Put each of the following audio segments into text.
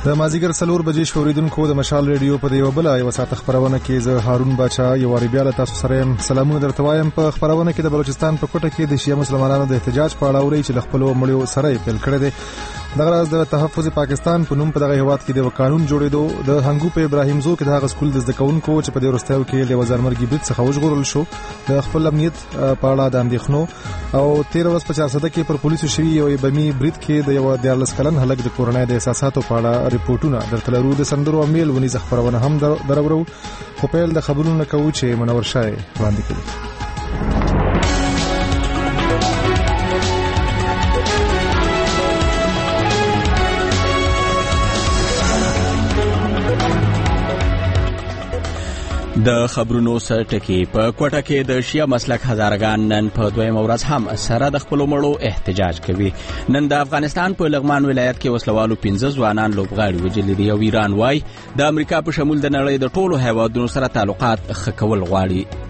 د مازیګر 4 بجې شوریدونکو د مشال ریډیو په دیو بل یو ساعت خبرونه کې زه هارون باچا یو بیا له تاسو سره سلامونه درته وایم. په خبرونه کې د بلوچستان په کوټه کې د شیعه مسلمانانو د احتجاج په اړه اوري چې خپل مړیو سره پیل کړی دی. دغه راز د تحفظ پاکستان په نوم په دغه هیواد کې د قانون جوړېدو د هنګو په ابراهیم زو کې د هغه سکول د زدکونکو چې په دې ورستیو کې د وزیر مرګي بیت څخه وژغورل شو د خپل امنیت په اړه د اندېښنو او 13 ورځې په 400 کې پر پولیسو شوی یو بمی برید کې د یو 14 کلن هلک د کورنۍ د احساساتو په اړه ریپورتونه درته لرو. د سندرو امیل ونی خبرونه هم درورو خو په د خبرونو کوو چې منور شای وړاندې کړي. د خبرونو سرټکی په کوټه کې د شیعه مسلک هزارګان نن په دویمه ورځ هم سره د خپل مړو احتجاج کوي. نن د افغانستان په لغمان ولایت کې وسلوالو 15 ځوانان لوبغاړي وجلي دي او ایران وای د امریکا په شمول د نړۍ د ټولو هیوادونو سره تعلقات ښه کول غواړي.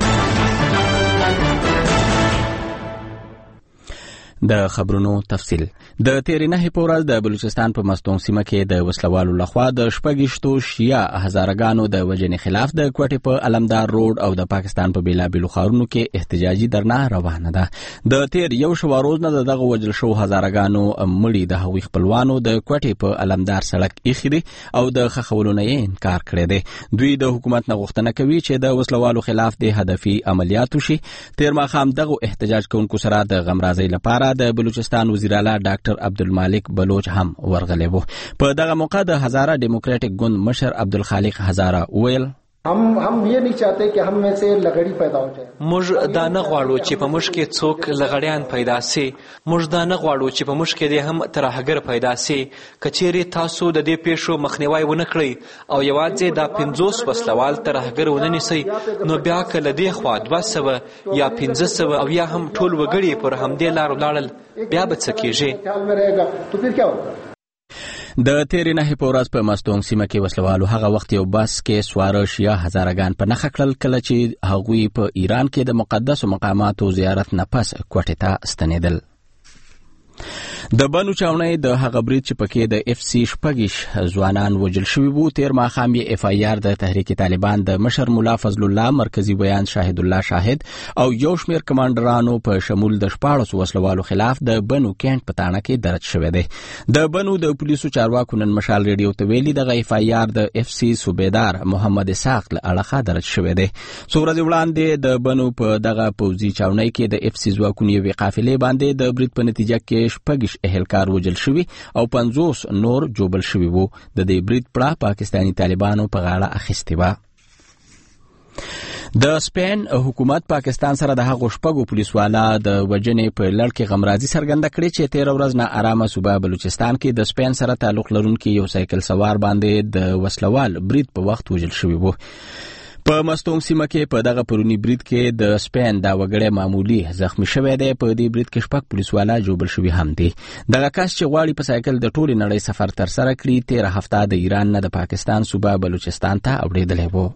د خبرونو تفصیل. د 13 په ورځ د بلوچستان په مستونګ سیمه کې د وسلوالو لخوا د شپږشتو شیعه هزارګانو د وژنې خلاف د کوټې په علمدار روډ او د پاکستان په بیلابیلو ښارونو کې احتجاجي درنه روانه ده. د 13 شو روز نه دغه وژل شو هزارګانو مړي د هغوی خپلوانو د کوټې په علمدار سړک ایښی دي او د خخولو نه انکار کړی دی. دوی د حکومت نه غوښتنه کوي چې د وسلوالو خلاف د هدفي عملیاتو شي. تیر ماښام دغه احتجاج کوونکو سره د غمرازۍ لپاره د بلوچستان وزیر اعلی ډاکټر عبدالمالک بلوچ هم ورغلی وو. په دغه موقع د هزاره ډیموکراټک ګوند مشر عبدالخالق هزاره ویل हम ये नहीं चाहते कि हम में से लغړی پیدا हो जाए. موږ دا نه غواړو چې په موږ کې څوک لغړیان پیدا سي. موږ دا نه غواړو چې په موږ کې هم ترهګر پیدا سي. کچېری تاسو د دې پیښو مخنیوي ونه کړئ او یوازې دا 50 وسلوال ترهګر ونه نیسئ نو بیا کله دې خوا 200 یا 1500 او یا هم ټول وګړي پر همدې لار ولاړل بیا به څه کېږي. د 13 په ورځ په مستونګ سیمه کې وسلوالو هغه وخت یو بس کې سواره شیعه هزارګان په نخښه کړل کله چې هغوی په ایران کې د مقدسو مقاماتو زیارت نه پس کوټې ته ستنېدل. د بنو چاونۍ د هغه برید چې پکې د اف سی شپږش ځوانان وژل شوي وو تیر ماښام یې اف آی آر د تحریک طالبان د مشر مولا فضل الله مرکزی بیان شاهد الله شاهد او یو شمېر کمانډرانو په شمول د 14 وسلوالو خلاف د بنو کینټ په تاڼه کې درج شوی دی. د بنو د پولیسو چارواکو نن مشال ریډیو ته ویلي د اف آی آر د اف سی صوبیدار محمد اسحاق له اړخه درج شوی دی. څو ورځې وړاندې د بنو په دغه پوځي چاونۍ کې د اف سی ځواکونو یوې قافلې باندې د برید په نتیجه کې شپږش اهلکار وژل شوي او 50 نور جوبل شوي وو. د دې برید پړه پاکستاني طالبانو په غاړه اخیستې وه. د سپین حکومت پاکستان سره د هغو شپږو پولیسوالا د وژنې په لړ کې غمرازي څرګنده کړې چې 13 ورځ نه آرامه صوبه بلوچستان کې د سپین سره تعلق لرونکي یو سایکل سوار باندې د وسلوال برید په وخت وژل شوی وو. په مستونګ سیمه کې په دغه پرونی برید کې د سپین دا وګړی معمولی زخمی شوی دی. په دې برید کې شپږ پولیسوالا جوبل شوي هم دي. دغه کس چې غواړي په سایکل د ټولې نړۍ سفر تر سره کړي 13 هفته د ایران نه د پاکستان صوبه بلوچستان ته اوړېدلی وو.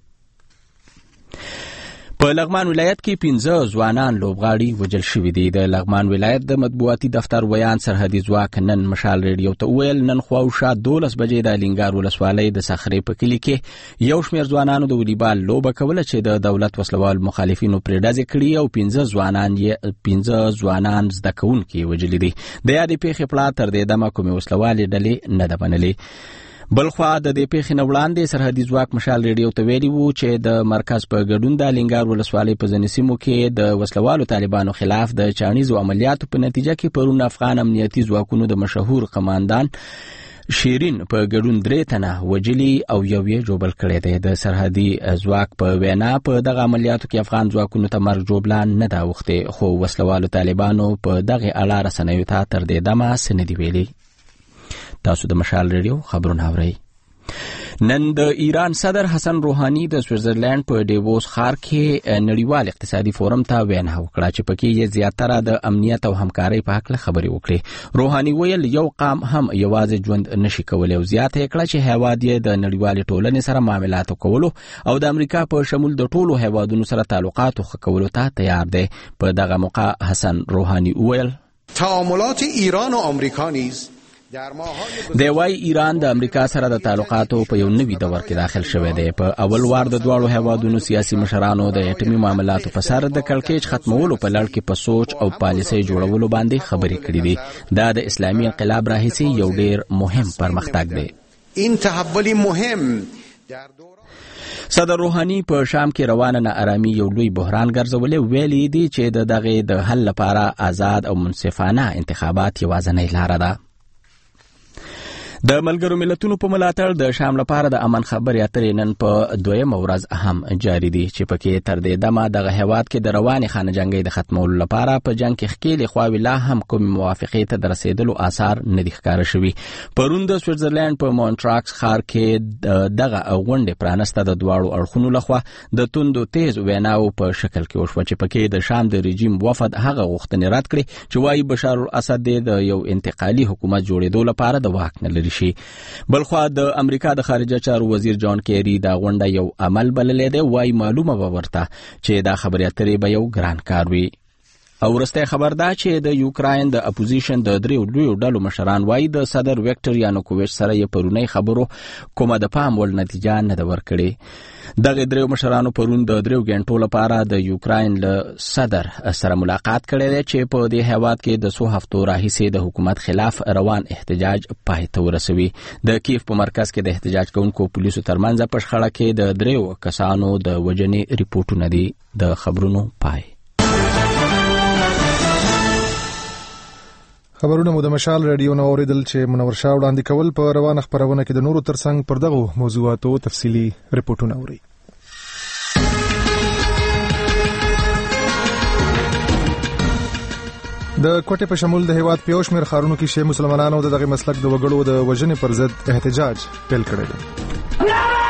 په لغمان ولایت کې 15 ځوانان لوبغاړي وژل شوي دي. د لغمان ولایت د مطبوعاتي دفتر ویان سرحدي ځواک نن مشال ریډیو ته ویل نن خواوشا 12 بجې د لینګار ولسوالۍ د صخرې په کلي کې یو شمېر ځوانانو د والیبال لوبه کوله چې د دولت وسلوال مخالفینو پرې ډزې کړي او 15 ځوانان زده کوونکي وژلي دي. د یادې پیښې پړه تر دې دمه کومې وسلوالې ډلې نه ده منلې. بلخوا د دې پیښې نه وړاندې سرحدي ځواک مشال ریډیو ته ویلي وو چې د مرکز په ګډون د لینګار ولسوالۍ په ځینو سیمو کې د وسلوالو طالبانو خلاف د چاڼیزو عملیاتو په نتیجه کې پرون افغان امنیتي ځواکونو د مشهور قماندان شیرین په ګډون 3 تنه وژلي او یو یې جوبل کړی دی. د سرحدي ځواک په وینا په دغه عملیاتو کې افغان ځواکونو ته مرګ جوبلان نه دا وخته خو وسلوالو طالبانو په دغه اړه رسنیو ته تر دې دمه څه نه دی ویلي. تاسو د مشال ریډیو خبرونه اورئ. نن د ایران صدر حسن روحانی د سویټزرلند په ډیووس ښار کې نړیوال اقتصادي فورم ته وینا وکړه چې پکې یې زیاتره د امنیت او همکارۍ په حق خبرې وکړي. روحانی ویل یو قام هم یوازې ژوند نشي کولی او زیاته یې کړه چې هیواد یې د نړیوالې ټولنې سره معاملات کولو او د امریکا په شمول د ټولو هیوادونو سره تعلقات ښه کولو ته تیار دی. په دغه موقع حسن روحانی ویل تعاملات ایران و آمریکا نیز دی وايي ایران د امریکا سره د تعلقاتو په یو نوي دور کې داخل شوی دی. په اول وار د دواړو هیوادونو سیاسي مشرانو د اټومي معاملاتو په سر د کړکېچ ختمولو په لړ کې په سوچ او پالیسۍ جوړولو باندې خبرې کړې دي. دا د اسلامي انقلاب راهیسې یو ډیر مهم پرمختګ دی. این تحول مهم صدر روحانی په شام کې روانه ناارامي یو لوی بحران ګرځولې. ویلي دي چې د دغه د حل لپاره آزاد او منصفانه انتخابات یوازینۍ لاره ده. د ملګرو ملتونو په ملاتړ د شام لپاره د امن خبرې اترې نن په دویمه ورځ هم جاري دي چې پکې تر دې دمه دغه هیواد کې د روانې خانه جنګۍ د ختمولو لپاره په جنګ کې ښکېلې خواوې لا هم کوم موافقې ته د رسېدلو آثار نه دي ښکاره شوي. پرون د سویټزرلینډ په مونټراکس ښار کې دغه غونډې پرانسته د دواړو اړخونو لخوا د توندو تیز ویناو په شکل کې وشوه چې پکې د شام د رژیم وفد هغه غوښتنې رد کړې چې وایي بشار الاسد د یو انتقالي حکومت جوړېدو لپاره د واک نه لري شي. بلخوا د امریکا د خارجه چارو وزیر جان کیری دا غونډه یو عمل بللې ده. وایي معلومه به ورته چې دا خبرې اترې به یو ګران کار وي. او وروستی خبر دا چې د یوکراین د اپوزیشن د دریو لویو ډلو مشران وایي د صدر ویکټور یانوکوویچ سره یې پرونی خبرو کومه د پام وړ نتیجه نه ده ورکړې. دغه دریو مشرانو پرون د دریو غنټو لپاره د یوکراین له صدر سره ملاقات کړی دی چې په دې هیواد کې د 100 هفتو راهیسې د حکومت خلاف روان احتجاج پای ته ورسوي. د کیف په مرکز کې د احتجاج کوونکو پولیسو ترمنځ په شخړه کې د دریو کسانو د وژنې ریپورټونه دي. د خبرونو پای. خبرونه مو د مشال رادیو نو اوریدل چې منور شاه وړاندې کول. په روانه خبرونه کې د نورو ترڅنګ پر دغه موضوعاتو تفصیلی ریپورتونه اوري. د کوټې په شمول د هیواد په شمیر خارونو کې شی مسلمانانو دغه مسلک د وګړو د وژنې پر ضد احتجاج پیل کړی دی.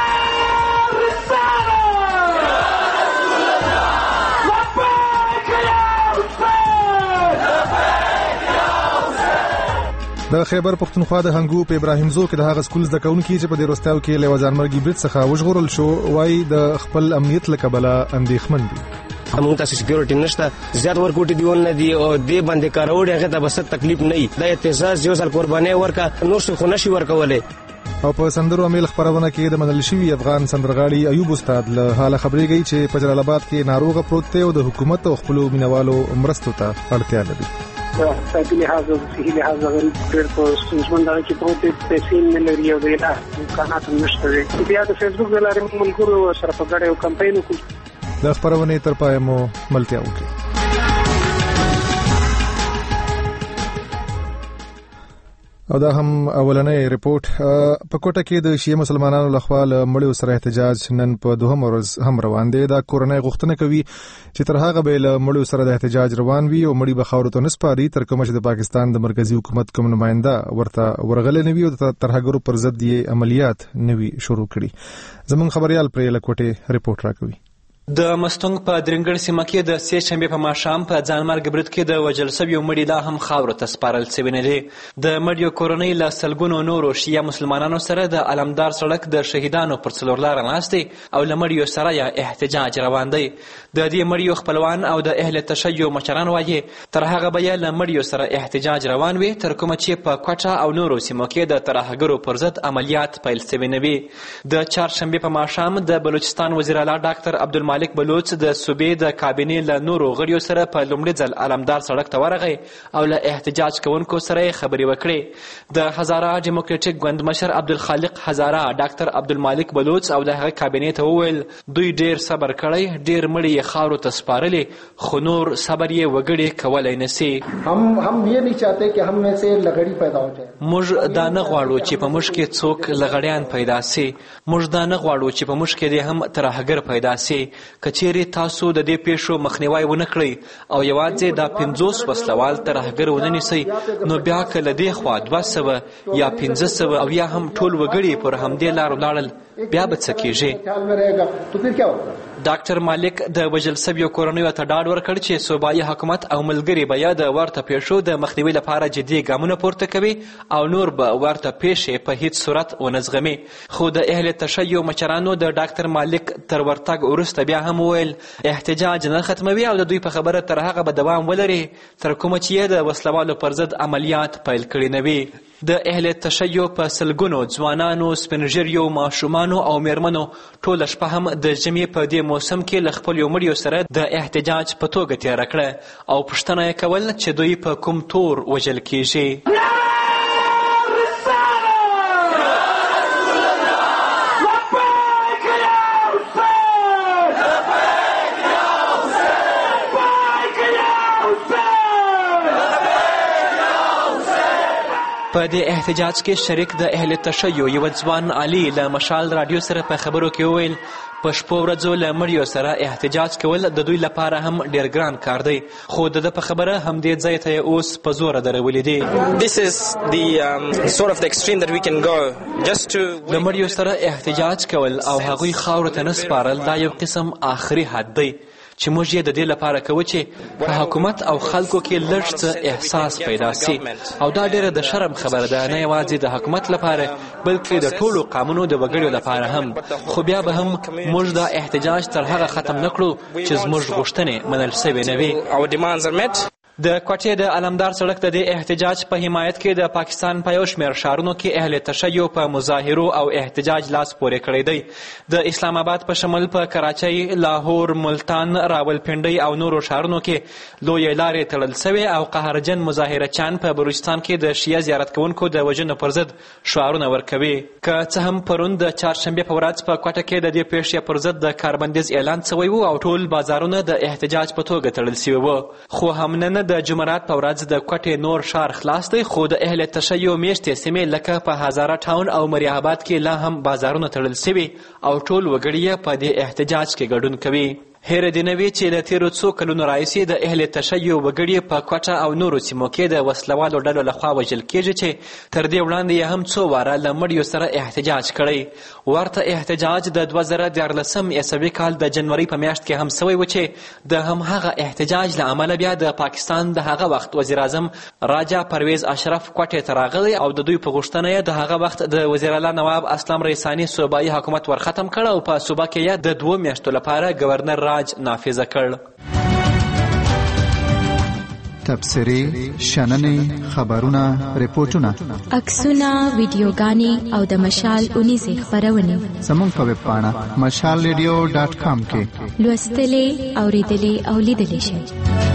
د خیبر پختونخوا د هنګو په ابراهیم زو کې د هغه سکول زده کوونکي چې په دې وروستیو کې له وزارمرګي برید څخه وژغورل شو وایي د خپل امنیت له کبله اندېښمن دي. موږ ته سکیورټي نشته، زیات ورکوټي دیول نه دی او دې باندې کاروړي هغه ته بس تکلیف نه وي. د اعتزاز یو ځل قرباني ورکا نور څه خو نشي ورکولې. او په سندرو امیل خبرونه کې د منل شوی افغان سندرغاړي ایوب استاد له حاله خبرېږي چې په جلال آباد کې ناروغه پروت دی او د حکومت او خپل مینوالو مرستو ته اړتیا لري. اقتصادي لحاظ او صحي لحاظ غریب ډېر په ستونزمن دی چې پروت دی، پیسې نه لري او د علاج امکانات هم نشته دي. بیا د فیسبوک له لارې موږ ملګرو سره په ګډه یو کمپاین وکړو. د خبرونې تر پایه مو ملتیا وکړي. او دا هم اولنې ریپورت. په کوټه کې د شیعه مسلمانانو لخوا له مړیو سره احتجاج نن په دوهم ورځ هم روان دی. دا کورنۍ غوښتنه کوي چې تر هغه به له مړیو سره د احتجاج روان وي او مړي به خاورو ته نه سپاري تر کومه چې د پاکستان د مرکزی حکومت کوم نماینده ورته ورغلی نه وي او د ترهګرو پر ضد یې عملیات نه وي شروع کړي. زموږ خبريال پرې له کوټې ریپورت راکوي. د مستونګ په درنګړ سیمه کې د سې شنبې په ماښام په ځانمرګ برید کې د وژل شویو مړي لا هم خاورو ته سپارل شوي نه دي. د مړیو کورنۍ له سلګونو نورو شیعه مسلمانانو سره د علمدار سړک د شهیدانو پر څلورلاره ناستې او له مړیو سره یې احتجاج روان دی. د دې مړیو خپلوان او د اهل تشیع مشران وایي تر هغه به یې له مړیو سره احتجاج روان وي تر کومه چې په کوټه او نورو سیمو کې د ترهګرو پر ضد عملیات پیل شوي نه وي. د چهارشنبې په ماښام د بلوچستان وزیر اعلی ډاکټر عبدالمالک بلوچ د صوبې د کابینې له نورو غړیو سره په لومړي ځل علمدار سړک ته ورغی او له احتجاج کوونکو سره یې خبرې وکړې. د هزاره ډیموکراټیک ګوند مشر عبدالخالق هزاره ډاکټر عبدالمالک بلوچ او د هغه کابینې ته وویل دوی ډیر صبر کړی، ډیر مړي یې خاورو ته سپارلې، خو نور صبر یې وګړي کولی نسي. هم یہ نہیں چاہتے کہ ہم میں سے لغړی پیدا ہو جائے. موږ دا نه غواړو چې په موږ کې څوک لغړیان پیدا سي. موږ دا نه غواړو چې په موږ کې دې هم ترهګر پیدا سي. کچېرې تاسو د دې پیښو مخنیوی ونه کړئ او یوازې دا 50 وسلوال ترهګر ونه نیسئ نو بیا که له دې خوا 200 یا 500 او یا هم ټول وګړي پر همدې لار ولاړل بیا به څه کیږي. ډاکټر مالک د وژل شویو کورنیو ته ډاډ ورکړ چې صوبایي حکومت او ملګري به یا د ورته پیښو د مخنیوي لپاره جدي ګامونه پورته کوي او نور به ورته پیښې په هیڅ صورت ونه زغمي. خو د اهل تشیع مشرانو د ډاکټر مالک تر ورتګ وروسته بیا هم وویل احتجاج نه ختموي او د دوی په خبره تر هغه به دوام ولري تر کومه چې د وسلوالو پر ضد عملیات پیل کړي نه وي. د اهل تشیع په سلګونو ځوانانو، سپینږیریو، ماشومانو او میرمنو ټوله شپه هم د ژمي په دې موسم کې له خپلو مړیو سره د احتجاج په توګه تېره کړه او پوښتنه یې کول چې دوی په کوم تور وژل کیږي. په دې احتجاج کې شریک د اهل تشیع یو ځوان علي له مشال رادیو سره په خبرو کې وویل په شپو ورځو له مړیو سره احتجاج کول د دوی لپاره هم ډېر ګران کار دی، خو د ده په خبره همدې ځای ته یې اوس په زوره درولي دي. د مړیو سره احتجاج کول او هغوی خاورو ته نه سپارل دا یو قسم آخري حد دی چې موږ یې د دې لپاره کوو چې په حکومت او خلکو کې لږ څه احساس پیدا سي او دا ډېره د شرم خبره ده، نه یوازې د حکومت لپاره بلکې د ټولو قامونو د وګړو لپاره هم. خو بیا به هم موږ دا احتجاج تر هغه ختم نه کړو چې زموږ غوښتنې منل سوې نه وي. د کوټې د علمدار سړک د دې احتجاج په حمایت کې د پاکستان په یو شمېر ښارونو کې اهل تشیع په مظاهرو او احتجاج لاس پورې کړی دی. د اسلام آباد په شمول په کراچۍ، لاهور، ملتان، راولپنډۍ او نورو ښارونو کې لویې لارې تړل سوې او قهرجن مظاهرچیان په بلوچستان کې د شیعه زیارت کوونکو د وژنو پر ضد شعارونه ورکوي. که څه هم پرون د چهارشنبې په ورځ په کوټه کې د دې پیښې پر ضد د کاربندیز اعلان سوی و او ټول بازارونه د احتجاج په توګه تړل سوي وو، خو هم نن د جمعرات په ورځ د کوټې نور ښار خلاص دی، خو د اهل تشیع میشتې سیمې لکه په هزاره ټاون او مریم آباد کې لا هم بازارونه تړل سوي او ټول وګړي یې په دې احتجاج کې ګډون کوي. هیره دې نه وي چې له تېرو څو کلونو راهیسې د اهل تشیع وګړي په کوټه او نورو سیمو کې د وسلوالو ډلو لخوا وژل کېږي چې تر دې وړاندې یې هم څو واره له مړیو سره احتجاج کړی. ورته احتجاج د 2014 عیسوي کال د جنوري په میاشت کې هم سوی و چې د همهغه احتجاج له امله بیا د پاکستان د هغه وخت وزیر اعظم راجا پرویز اشرف کوټې ته راغلی او د دوی په غوښتنه یې د هغه وخت د وزیراعلی نواب اسلام ریساني صوبایي حکومت ورختم کړ او په صوبه کې یې د 2 میاشتو لپاره گورنر نافذه کړ. تبصرې، شننې، خبرونه، ریپورټونه، عکسونه، ویډیوګانې او د مشال اونیزې خپرونې زموږ په ویب پاڼه mashalradio.com کې لوستلې، اوریدلې او لیدلې شئ.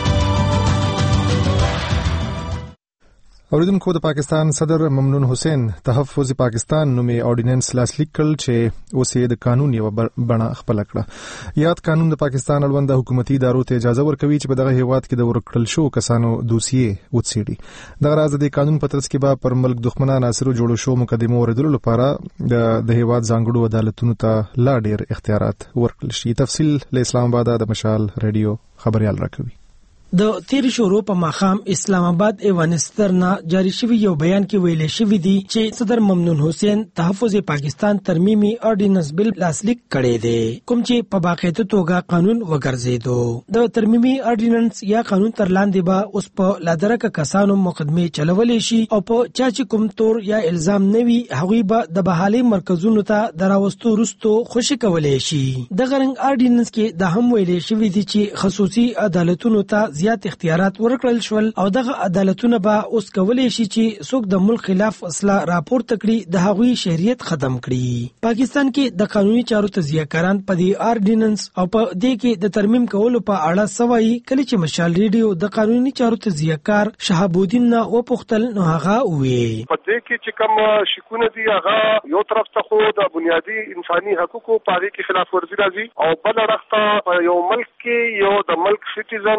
اوریدونکو د پاکستان صدر ممنون حسین تحفظ پاکستان نومې اورډیننس لاسلیک کړ چې اوس یې د قانون یو بڼه خپل کړه. یاد قانون د پاکستان اړوند حکومتي ادارو ته اجازه ورکوي چې په دغه هیواد کې د ورکړل شو کسانو دوسیې وڅېړي. دغه راز د قانون په ترڅ کې به پر ملک دښمن عناصرو جوړو شو مقدمو اوریدلو لپاره د هیواد ځانګړو عدالتونو ته لا ډېر اختیارات ورکړل شي. تفصیل له اسلام آباد د مشال ریډیو خبريال راکوي. د تیر شورو په ماخام اسلام آباد ایوانستر نه جاری شوی یو بیان کې ویل شوی دی چې صدر ممنون حسین تحفظ پاکستان ترمیمی اورډیننس بل لاسلیک کړی دی کوم چې په باقاعده توګه قانون وګرځیدو. د ترمیمی اورډیننس یا قانون تر لاندې به اوس په لادرکه کسانو مقدمه چلولې شي او په چا چې کوم تور یا الزام نوي هغوی به د بحالي مرکزونو ته دراوستو رستو خوشی کولې شي. د غرنګ اورډیننس کې د هم ویل شوی دی چې خصوصي عدالتونو ته زیات اختیارات ورکړل شول او دغه عدالتونه به اوس کولای شي چې څوک د ملک خلاف اصلاح راپورته کړي د هغوی شریعت ختم کړي. پاکستان کې د قانوني چارو تزیه‌کاران په دې اورډیننس او په دې کې د ترمیم کولو په اړه سوي کله چې مشال ریډیو د قانوني چارو تزیه‌کار شهاب الدین نه وپوښتل نو هغه وې په دې کې چې کوم شکونه دي هغه یو طرف ته خو د بنیادی انساني حقوقو په اړه کې خلاف ورزي راځي او بل طرف ته یو ملک کې یو د ملک سټیزن یعنی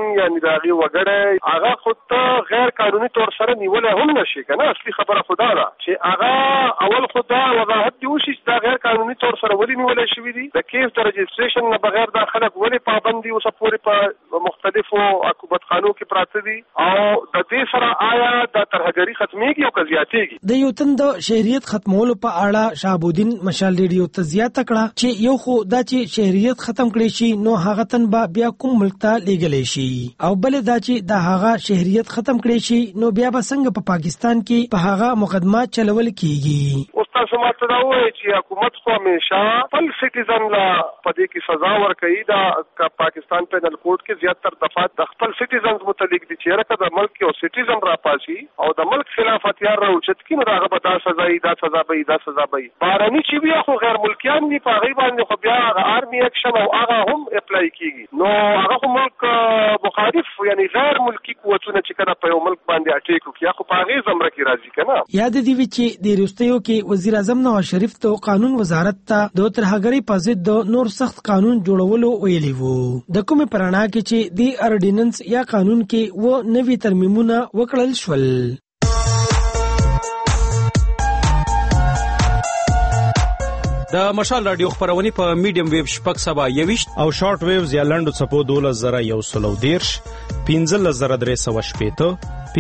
هغه وګړي هغه خود غیر قانوني تور سره نیول هم نشي کنه. اصلي خبره خدا ده چې هغه اول خدا وضاحت دی وشي چې دا غیر قانوني تور سره ولې نیول شوی دي. د کیس د رجسټریشن نه بغیر دا خلک ولې پابندي اوسه پورې په مختلفو عقوبت خانو کې پراته دي او د دې سره آیا د ترهګری ختميږي او زیاتېږي. د یو تن د شهریت ختمولو په اړه شهابالدین مشال ریډیو ته زیاته کړه چې یو خو دا چې شهریت ختم کړي شي نو هغه تن به بیا کوم ملک ته لیږلی شي او بل دا چې د هغه شهریت ختم کړي شي نو بیا به څنګه په پاکستان کې په هغه مقدمه چلول کیږي. استاد سمات دا وایي چې حکومت خو همیشه خپل سټیزن لا په دې کې سزا ورکوي. دا پاکستان پینل کوډ کې زیاتره دفعات د خپل سټیزنز متعلق دي چې راکه د ملک یو سټیزن را پاسي او د ملک خلاف هتیار راوچت کینو هغه به دا سزا به بارانی چې بیا خو غیر ملکیان دي په غیبه باندې خو بیا آرمي اکشن او هغه هم اپلای کیږي نو هغه ملک مخالف یعنی غیر ملکی قوتونه چې کله په یو ملک باندې اټیک کوي خو په غیبه زمره کې راځي کنه. یاد دی چې د روستیو کې وزیر اعظم نواز شریف ته قانون وزارت ته د ترهګری په ضد د نور سخت قانون جوړولو ویلي وو. د کومه پرانا کې چې د اورډیننس یا قانون کې و نوي ترمیمونه وکړل شول. د مشال رادیو خبرونه په میډیم ویو شپږ سبا 21 او شارټ ویوز یا لنډو څپو 12113 15315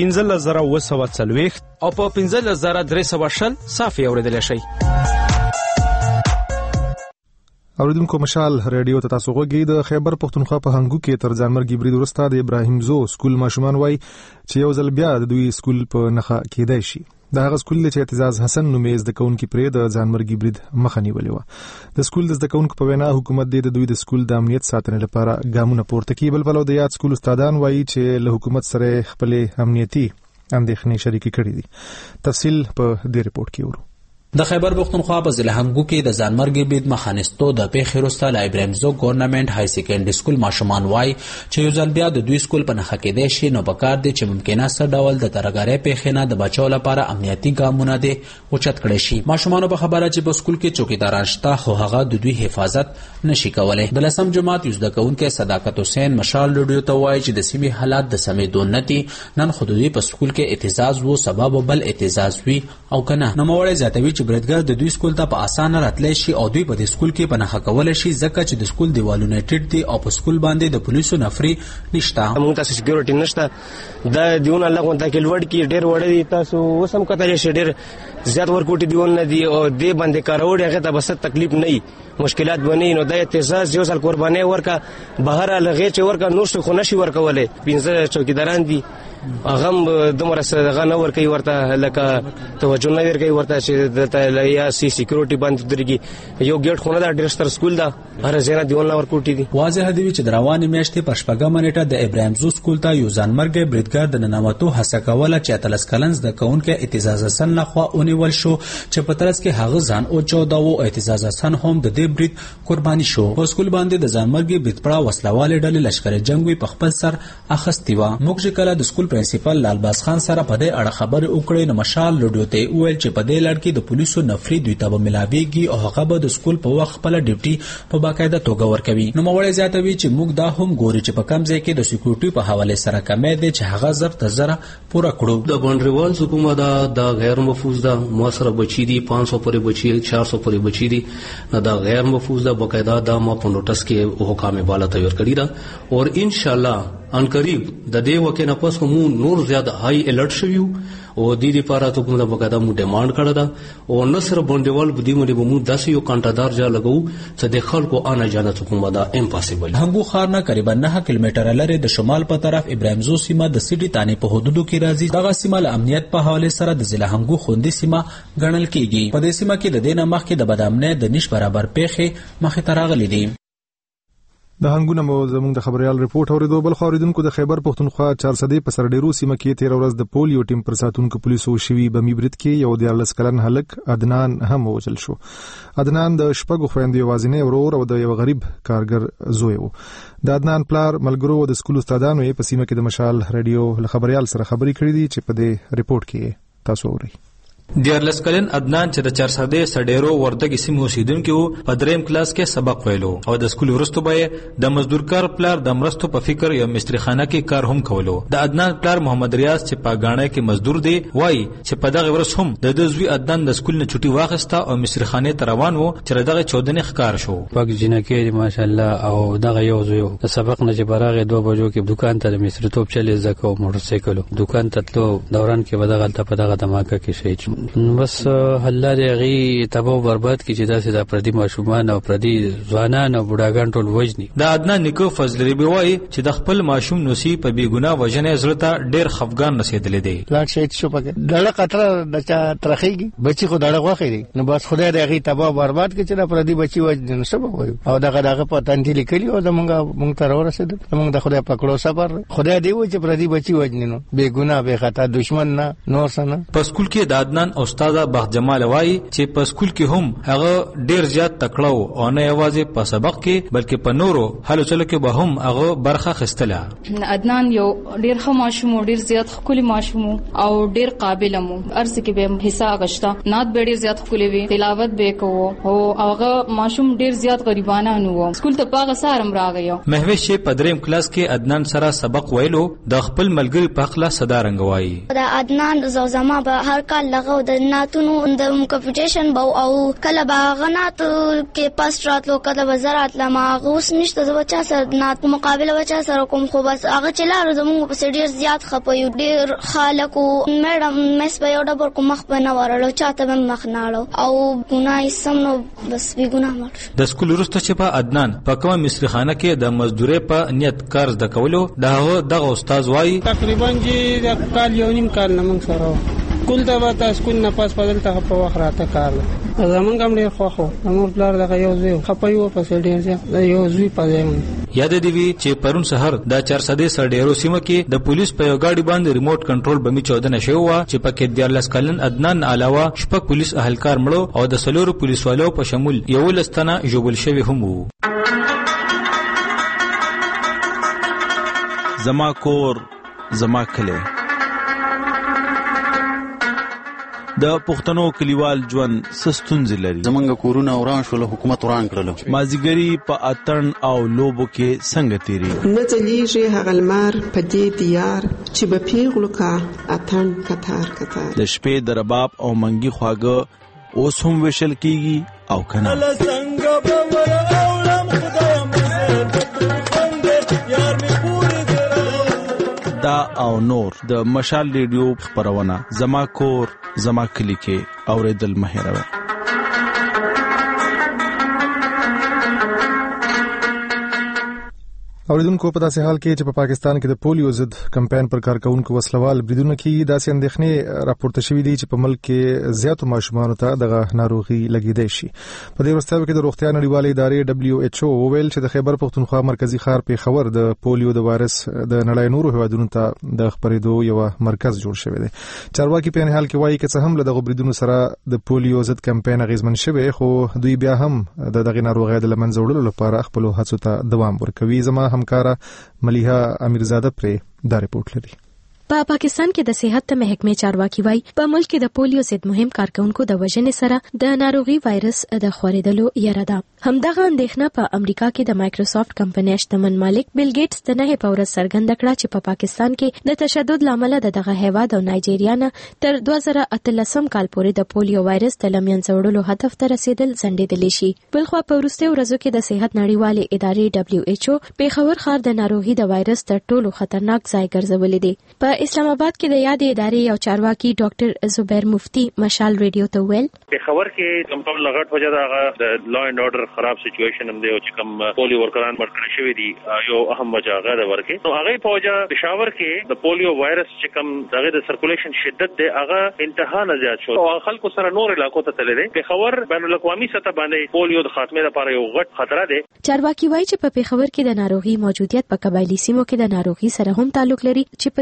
15240 او په 15320 صافي اوریدل شي. اوریدونکو مشال ریډیو ته تاسو غوږی د خیبر پختونخوا په هنګو کې تر ځانمرګي برید وروسته د ابراهیم زو سکول ماشومان وای چې یو ځل بیا د دوی سکول په نخښه کېدای شي. دا هغه سکول چې اعتزاز حسن نومې زده کوونکي پرې د ځانمرګي برید مخه نیولې و. د سکول د زده کوونکو په وینا حکومت د دوی د سکول د امنیت ساتنې لپاره ګامونه پورته کوي. بل بل د یاد سکول استادان وایي چې له حکومت سره خپل امنیتي اندېښنې شریکې کړې دي. تفصیل په دې ریپورت کې ورو. د خیبر پختونخوا په ضلع هنګو کې د ځانمرګي برید مخانستو د پیښې وروسته له ابراهیم زو ګورنمنت های سیکنډري سکول ماشومان وای چې یو ځل بیا د دوی سکول په نخښه کېدای شي نو پکار دي چې ممکنه څه ډول د ترهګرۍ پیښې نه د بچو لپاره امنیتي ګامونه دي اوچت کړي شي. ماشومانو په خبره چې په سکول کې چوکیداران شته خو هغه د دوی حفاظت نشي کولای. د لسم جماعت یو زده کوونکی صداقت حسین مشال ریډیو ته وایي چې د سیمې حالات د سمېدو نه دي. نن خو دوی په سکول کې اعتزاز وو سبب بل اعتزاز وي او کنه نو موړی زیاتوي چې بریدګر د دوی سکول ته په اسانه راتلی شي او دوی په دې سکول کې په نخښه کولای شي ځکه چې د سکول دیوالونه ټیټ دي او په سکول باندې د پولیسو نفري نشته. موږ تاسو سکیورټي نشته دا دیونه لغون تا کې لوړ کې ډېر وړ دي تاسو وسم کتل شي ډېر زیات ورکوټي دیونه نه دي او دې باندې کاروړي هغه ته بس تکلیف نه مشکلات بنئ نو د اعتزاز یو ځل قرباني ورکا بهر لغې چې ورکا نو څه خو نشي ورکولې 15 چوکیداران دي هغه دومره سره نه ورکوي ورته لکه توجه نه ورکوي ورته چې د یا سکیورټي باندې درګي یو ګیټ خونه دا ډیر ستر سکول دا هر ځای دیونه ورکوټي دي. واضح دی چې دروازې میاشتې په شپږم نیټه د ابراهیم زو سکول ته یو ځانمرګي بریدګر د ننوتو هڅه کوله چې اتلس کلنز د کونکو اعتزاز حسن لخوا اونیول شو چې په ترڅ کې هغه ځان او 14 او اعتزاز حسن هم د دې برید قرباني شو. په سکول باندې د ځانمرګي برید پړه وسلواله ډلې لشکره جنگوي په خپل سر اخستي و. موږ چې کله د سکول پرنسپل لالباس خان سره په دې اړه خبرې وکړې نو مشال لډیو ته ویل چې په دې لړ کې د پولیسو نفري دوی ته ملاويږي او هغه به د سکول په وخت خپل ډیوټي په باقاعده توګه ورکوي. نو موړی زیاتوي چې موږ دا هم ګوري چې په کم ځای کې د سکیورټي په حواله سره کمې دي چې هغه ضرب تزره پورا کړو. د باونډریوال حکومت دا غیر مفوض ده موثر بچی دي 500 پورې بچی 400 پورې بچی دي دا غیر مفوض ده باقاعده دا ما په نوټس کې حکام بالا تیار کړی دا اور ان شاء الله ان قریب د دې وکه نه پس مو نور زیات هاي الرټ شویو او د دې لپاره ته کومه بقاعده مو ډیماند کړه دا او نصر باندېوال بده مو داسې یو کانټادار جا لګو چې د خلکو انا جانه حکومت دا امپاسیبل. هنګو ښار نه قریبا 9 کیلومتره لري د شمال په طرف ابراهیم زو سیمه د سټي تانې په حدودو کې راځي. دغه سیمه له امنیت په حواله سره د ضلع هنګو خوندې سیمه ګڼل کیږي. په دې سیمه کې د دینه مخکې د بدامنه د نش برابر پیښې مخې ته راغلي دي. د هنګونه مو زموږ د خبريال ریپورت اوریدو. بل خوریدونکو د خیبر پختونخوا 400 په سرډیرو سیمه کې 13 ورځ د پولیو ټیم پر ساتونکو پولیسو شوی بمی برید کې یو 14 کلن هلک عدنان هم وژل شو. عدنان د شپږو خويندو وازنه ورور او د یو غریب کارګر زوی و. د عدنان پلار ملګرو د سکول استادانو په سیمه کې د مشال رادیو له خبريال سره خبري کړې دي چې په دې ریپورت کې تاسو اورئ. 14 کلن عدنان چې د چارسده سډیرو وردګ سیمې اوسیدونکو وو په دریم کلاس کې سبق ویلو او د سکول وروسته به د مزدورکار پلار د مرستو په فکر یو مستریخانه کې کار هم کولو. د عدنان پلار محمد ریاض چې په غاڼه کې مزدور دی وایي چې په دغه ورځ هم د زوی عدنان د سکول نه چټي واخسته او مستریخانه ته روان وو چې دغه 14 ښکار شو. پاک جنکه ماشاءالله او دغه یو زوی د سبق نه چې براغه 2 بجو کې دکان ته مستریتوب چلی زکو موټر سایکل دکان ته تلو دوران کې بدغه ته په دغه دماکه کې شي بس الله دې غي تباہ برباد کی چې داسې د پردي ماشومان او پردي ځوانان او بوډاګان ټول وجني. د عدنان نیکو فضل ربی وایي چې د خپل ماشوم نوسی په بیګناه وجنه زړه ډېر خفګان رسیدلې دی. لاټ شهید شو پکې دړه قطره د چا ترخیږي بچي خو دړه غوخي دي نو بس خدای دې غي تباہ برباد کی چې د پردي بچي وجنه نو سبب وایي او دغه په تانټي لیکلی او مونږ ته ورسېد مونږ د خدای پکړو صبر خدای دې و چې پردي بچي وجنه نو بیګناه به خطا دشمن نه نور سره. په سکول کې د عدنان استاد بخت جمال وایي چې په سکول کې هم هغه ډیر زیات تکړه او نه یوازې په سبق کې بلکې په نورو هلو چلو کې به هم هغه برخه خستله. عدنان یو ډیر ښه ماشوم ډیر زیات خولي ماشوم او ډیر قابل مو ارس کې به حصہ غشتا نات به ډیر زیات خولي وی تلاوت به کوو او هغه ماشوم ډیر زیات غریبانه نو سکول ته پاغه سارم راغیو. مهوش چې په دریم کلاس کې عدنان سره سبق ویلو د خپل ملګری په خلا صدا رنگ وایي. د عدنان زوزما به هر کال لغو د ناتونو د کمپټیشن او کله باغنات کې پاس راتلو کله وزارت لما غوس نشته د بچا سره نات مقابله بچا سره کوم خو بس هغه چلار زموږ په ډیر زیات خپيو ډیر خالکو میډم مس په یو ډبر کو مخ په نه ورلو چاته به مخ ناړو او ګناي سم نو بس وی ګناه مړ. د سکول وروسته چې په عدنان په کومه مصریخانه کې د مزدوري په نیت کار د کولو دغه استاد وایي تقریبا چې د کال یو نیم کال نه موږ سره کول ته وته سکول نه پاس بدل ته په وخت راته کار زمونږ هم ډیر خوخو نور پلار دغه یو زوی خپایو په سړي ځای یو زوی پځم. یاد دی وی چې پرون سحر د 400 سړيرو سیمه کې د پولیس په یو گاډي باندې ریموټ کنټرول بمی 14 شوی و چې پکې 14 کلن عدنان علاوه شپږ پولیس اهلکار مړو او د سلورو پولیسوالو په شمول یو لستنه جوبل شوی هم وو. زما کور زما کله د پښتنو کلیوال ژوند سستونځ لري. زمونږ کورونه وران شول حکومت وران کړل. مازیګری په اتن او لوبو کې څنګه تیری نه چلیږي هغه لمر په دې دیار چې په پیغلو کا اتن کتار کتار د شپې د رباب او منګي خواږه اوس هم وشل کیږي او کنه دا او نور د مشال ریډیو خبرونه زما کور زما کلی کې اوریدل مهیروي. اوریدونکو په داسې حال کې چې په پاکستان کې د پولیو ضد کمپاین پر کارکونکو وسلوال بریدونه کې داسې اندېښنې راپورته شوې دي چې په ملک کې زیاتو ماشومانو ته دغه ناروغي لګیدای شي. په دې ورځو کې د روغتیا نړیوالې ادارې WHO وویل چې د خیبر پښتونخوا مرکزی ښار پیښور د پولیو د وایرس د نړۍ نورو هیوادونو ته د خپرېدو یو مرکز جوړ شوی دی. چارواکي په حال کې وایي چې څه هم له دغه بریدونو سره د پولیو ضد کمپاین اغیزمن شوی خو دوی بیا هم د دغه ناروغۍ د لمنځه وړلو لپاره خپل هڅو ته دوام ورکوي. زما همکارا ملیحه امیرزاده پرې دا رپورټ لري. په پاکستان کې د صحت محکمې چارواکي وایي په ملک کې د پولیو ضد مهم کارکونکو د وژنې سره د ناروغي وایرس د خورېدلو یره ده. همدغه اندېښنه په امریکا کې د مایکروسافټ کمپنۍ شتمن مالک بیل ګیټس د نه په ورځ څرګنده کړه چې په پاکستان کې د تشدد لامل دغه هیواد او نایجیریا نه تر 2013 کال پورې د پولیو وایرس د لمنځه وړلو هدف ته رسیدل ځنډېدلی شي. بلخوا په وروستیو ورځو کې د صحت نړیوالې ادارې WHO پیښور ښار د ناروغي د وایرس تر ټولو خطرناک ځای ګرځولې دی. په اسلام آباد کې د یادې ادارې یو چارواکي ډاکټر زبیر مفتی مشال ریډیو ته ویل پیښور کې کوم ډول لغړ وجه دا د لا اینڈ اورډر خراب سچويشن هم دی او چې کوم پولیو ورکران ورکړل شوی دی یو اهم وجه هغه د ورکه نو هغه په وجه پېښور کې د پولیو وایرس چې کوم دغه د سرکولیشن شدت دی هغه انتها نه زیات شو او خلکو سره نور علاقو ته تللی پیښور بین الاقوامي سطح باندې پولیو د خاتمه لپاره یو غټ خطر دی. چارواکي وایي چې په پیښور کې د ناروغي موجودیت په قبایلی سیمو کې د ناروغي سره هم تعلق لري چې په ځینو سیمو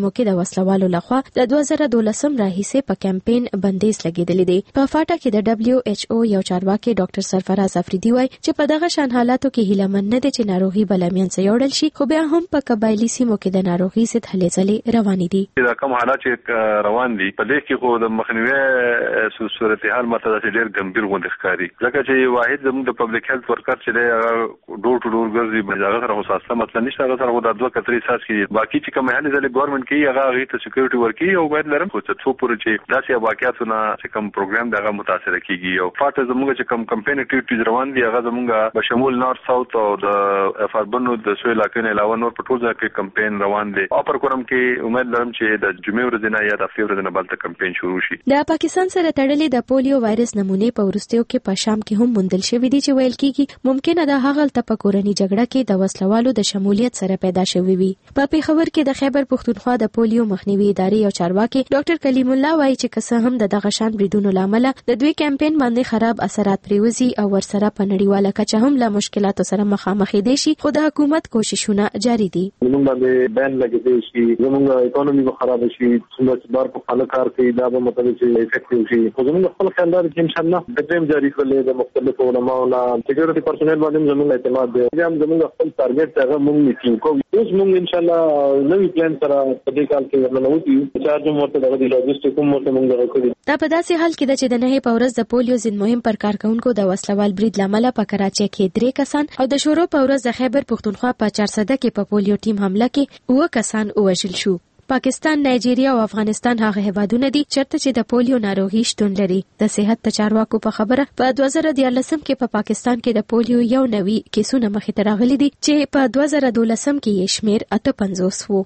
سیمو کې د وسلوالو لخوا د 2012 راهیسې په کمپاین بندیز لګیدلې دی. په فاټا کې د WHO یو چارواکي ډاکټر سرفراز افریدي وایي چې په دغه شان حالاتو کې هیله من نه دي چې ناروغي بلمیان څیوړل شي، خو بیا هم په قبایلی سیمو کې د ناروغي ضد هلې ځلې روانې دي. دا کوم حالات چې روان دي په دې کې خو د مخنیوي صورتحال ماته د ډېر ګمبیر غونډه ښکاري، لکه چې واحد زموږ د پبلک هیلث ورکر چې دی ډور ټو ډور ګرځي، هغه سره خو ساسته مطلب نشته، هغه سره د 2 کتري ساس کې باقي چې کوم هلې ځلې ګورنمنت کوي هغه ته سکیورټي ورکي او باید لرم خو څه پورې چې داسې واقعیتونه چې کوم پروګرام دغه متاثر کیږي. او فاټ زموږ چې کوم کمپاین اکټیویټیز روان دي هغه زموږ په شمول نارث ساوث او د افاربنو د سویل علاقې علاوه نور په ټول ځای کې کمپاین روان دي. او پر کوم کې امید لرم چې د جمعې ورځ نه یا د هفتې ورځ نه بل کمپاین شروع شي. د پاکستان سره تړلې د پولیو وایرس نمونه په ورستیو کې په شام کې هم موندل شوې دي چې ویل کیږي ممکنه ده هغه په کورنۍ جګړه کې د وسلوالو د شمولیت سره پیدا شوې وي. په پیښور کې د خیبر پښتونخوا د پولیو مخنیوي ادارې یو چارواکي ډاکټر کلیم الله وایي چې که هم د دغه شان بریدونو لامل د دوی کمپاین باندې خراب اثرات پریوزي او ورسره په نړیواله کچه هم له مشکلاتو سره مخامخ دي شي، خو د حکومت کوششونه جاری دي. موږ باندې بین لګیدي شي، زموږ اکانومي به خراب شي، څومره بار په خپل کار کوي دا به مطلب چې افیکټیو شي. خو زموږ خپل خیال دی چې ان شاء الله د ټیم جاری کولې د مختلفو علماو نه سکیورټي پرسونل باندې زموږ اعتماد دی. هم زموږ خپل ټارګټ هغه موږ میټینګ کوو. اوس موږ ان شاء الله نوې پلان سره په دې کال کې ورننوځو. چارج مو ته د لوجستیک مو ته موږ راکړي. دا په داسې حال کې چې د نهې په ورځ د پولیو ضد مهم پر کارکونکو د وسلوال برید لامل په کراچۍ کې 3 کسان او د شورو په ورځ د خیبر پښتونخوا په 400 کې په پولیو ټیم حمله کې 9 کسان وژل شو. پاکستان، نایجیریا او افغانستان هغه هیوادونه دي چرته چې د پولیو ناروغي شتون لري. د صحت د چارواکو په خبره په 2013 کې په پاکستان کې د پولیو یو نوي کیسونه مخې ته راغلي دي چې په 2012 کې یې شمیر 58 وو.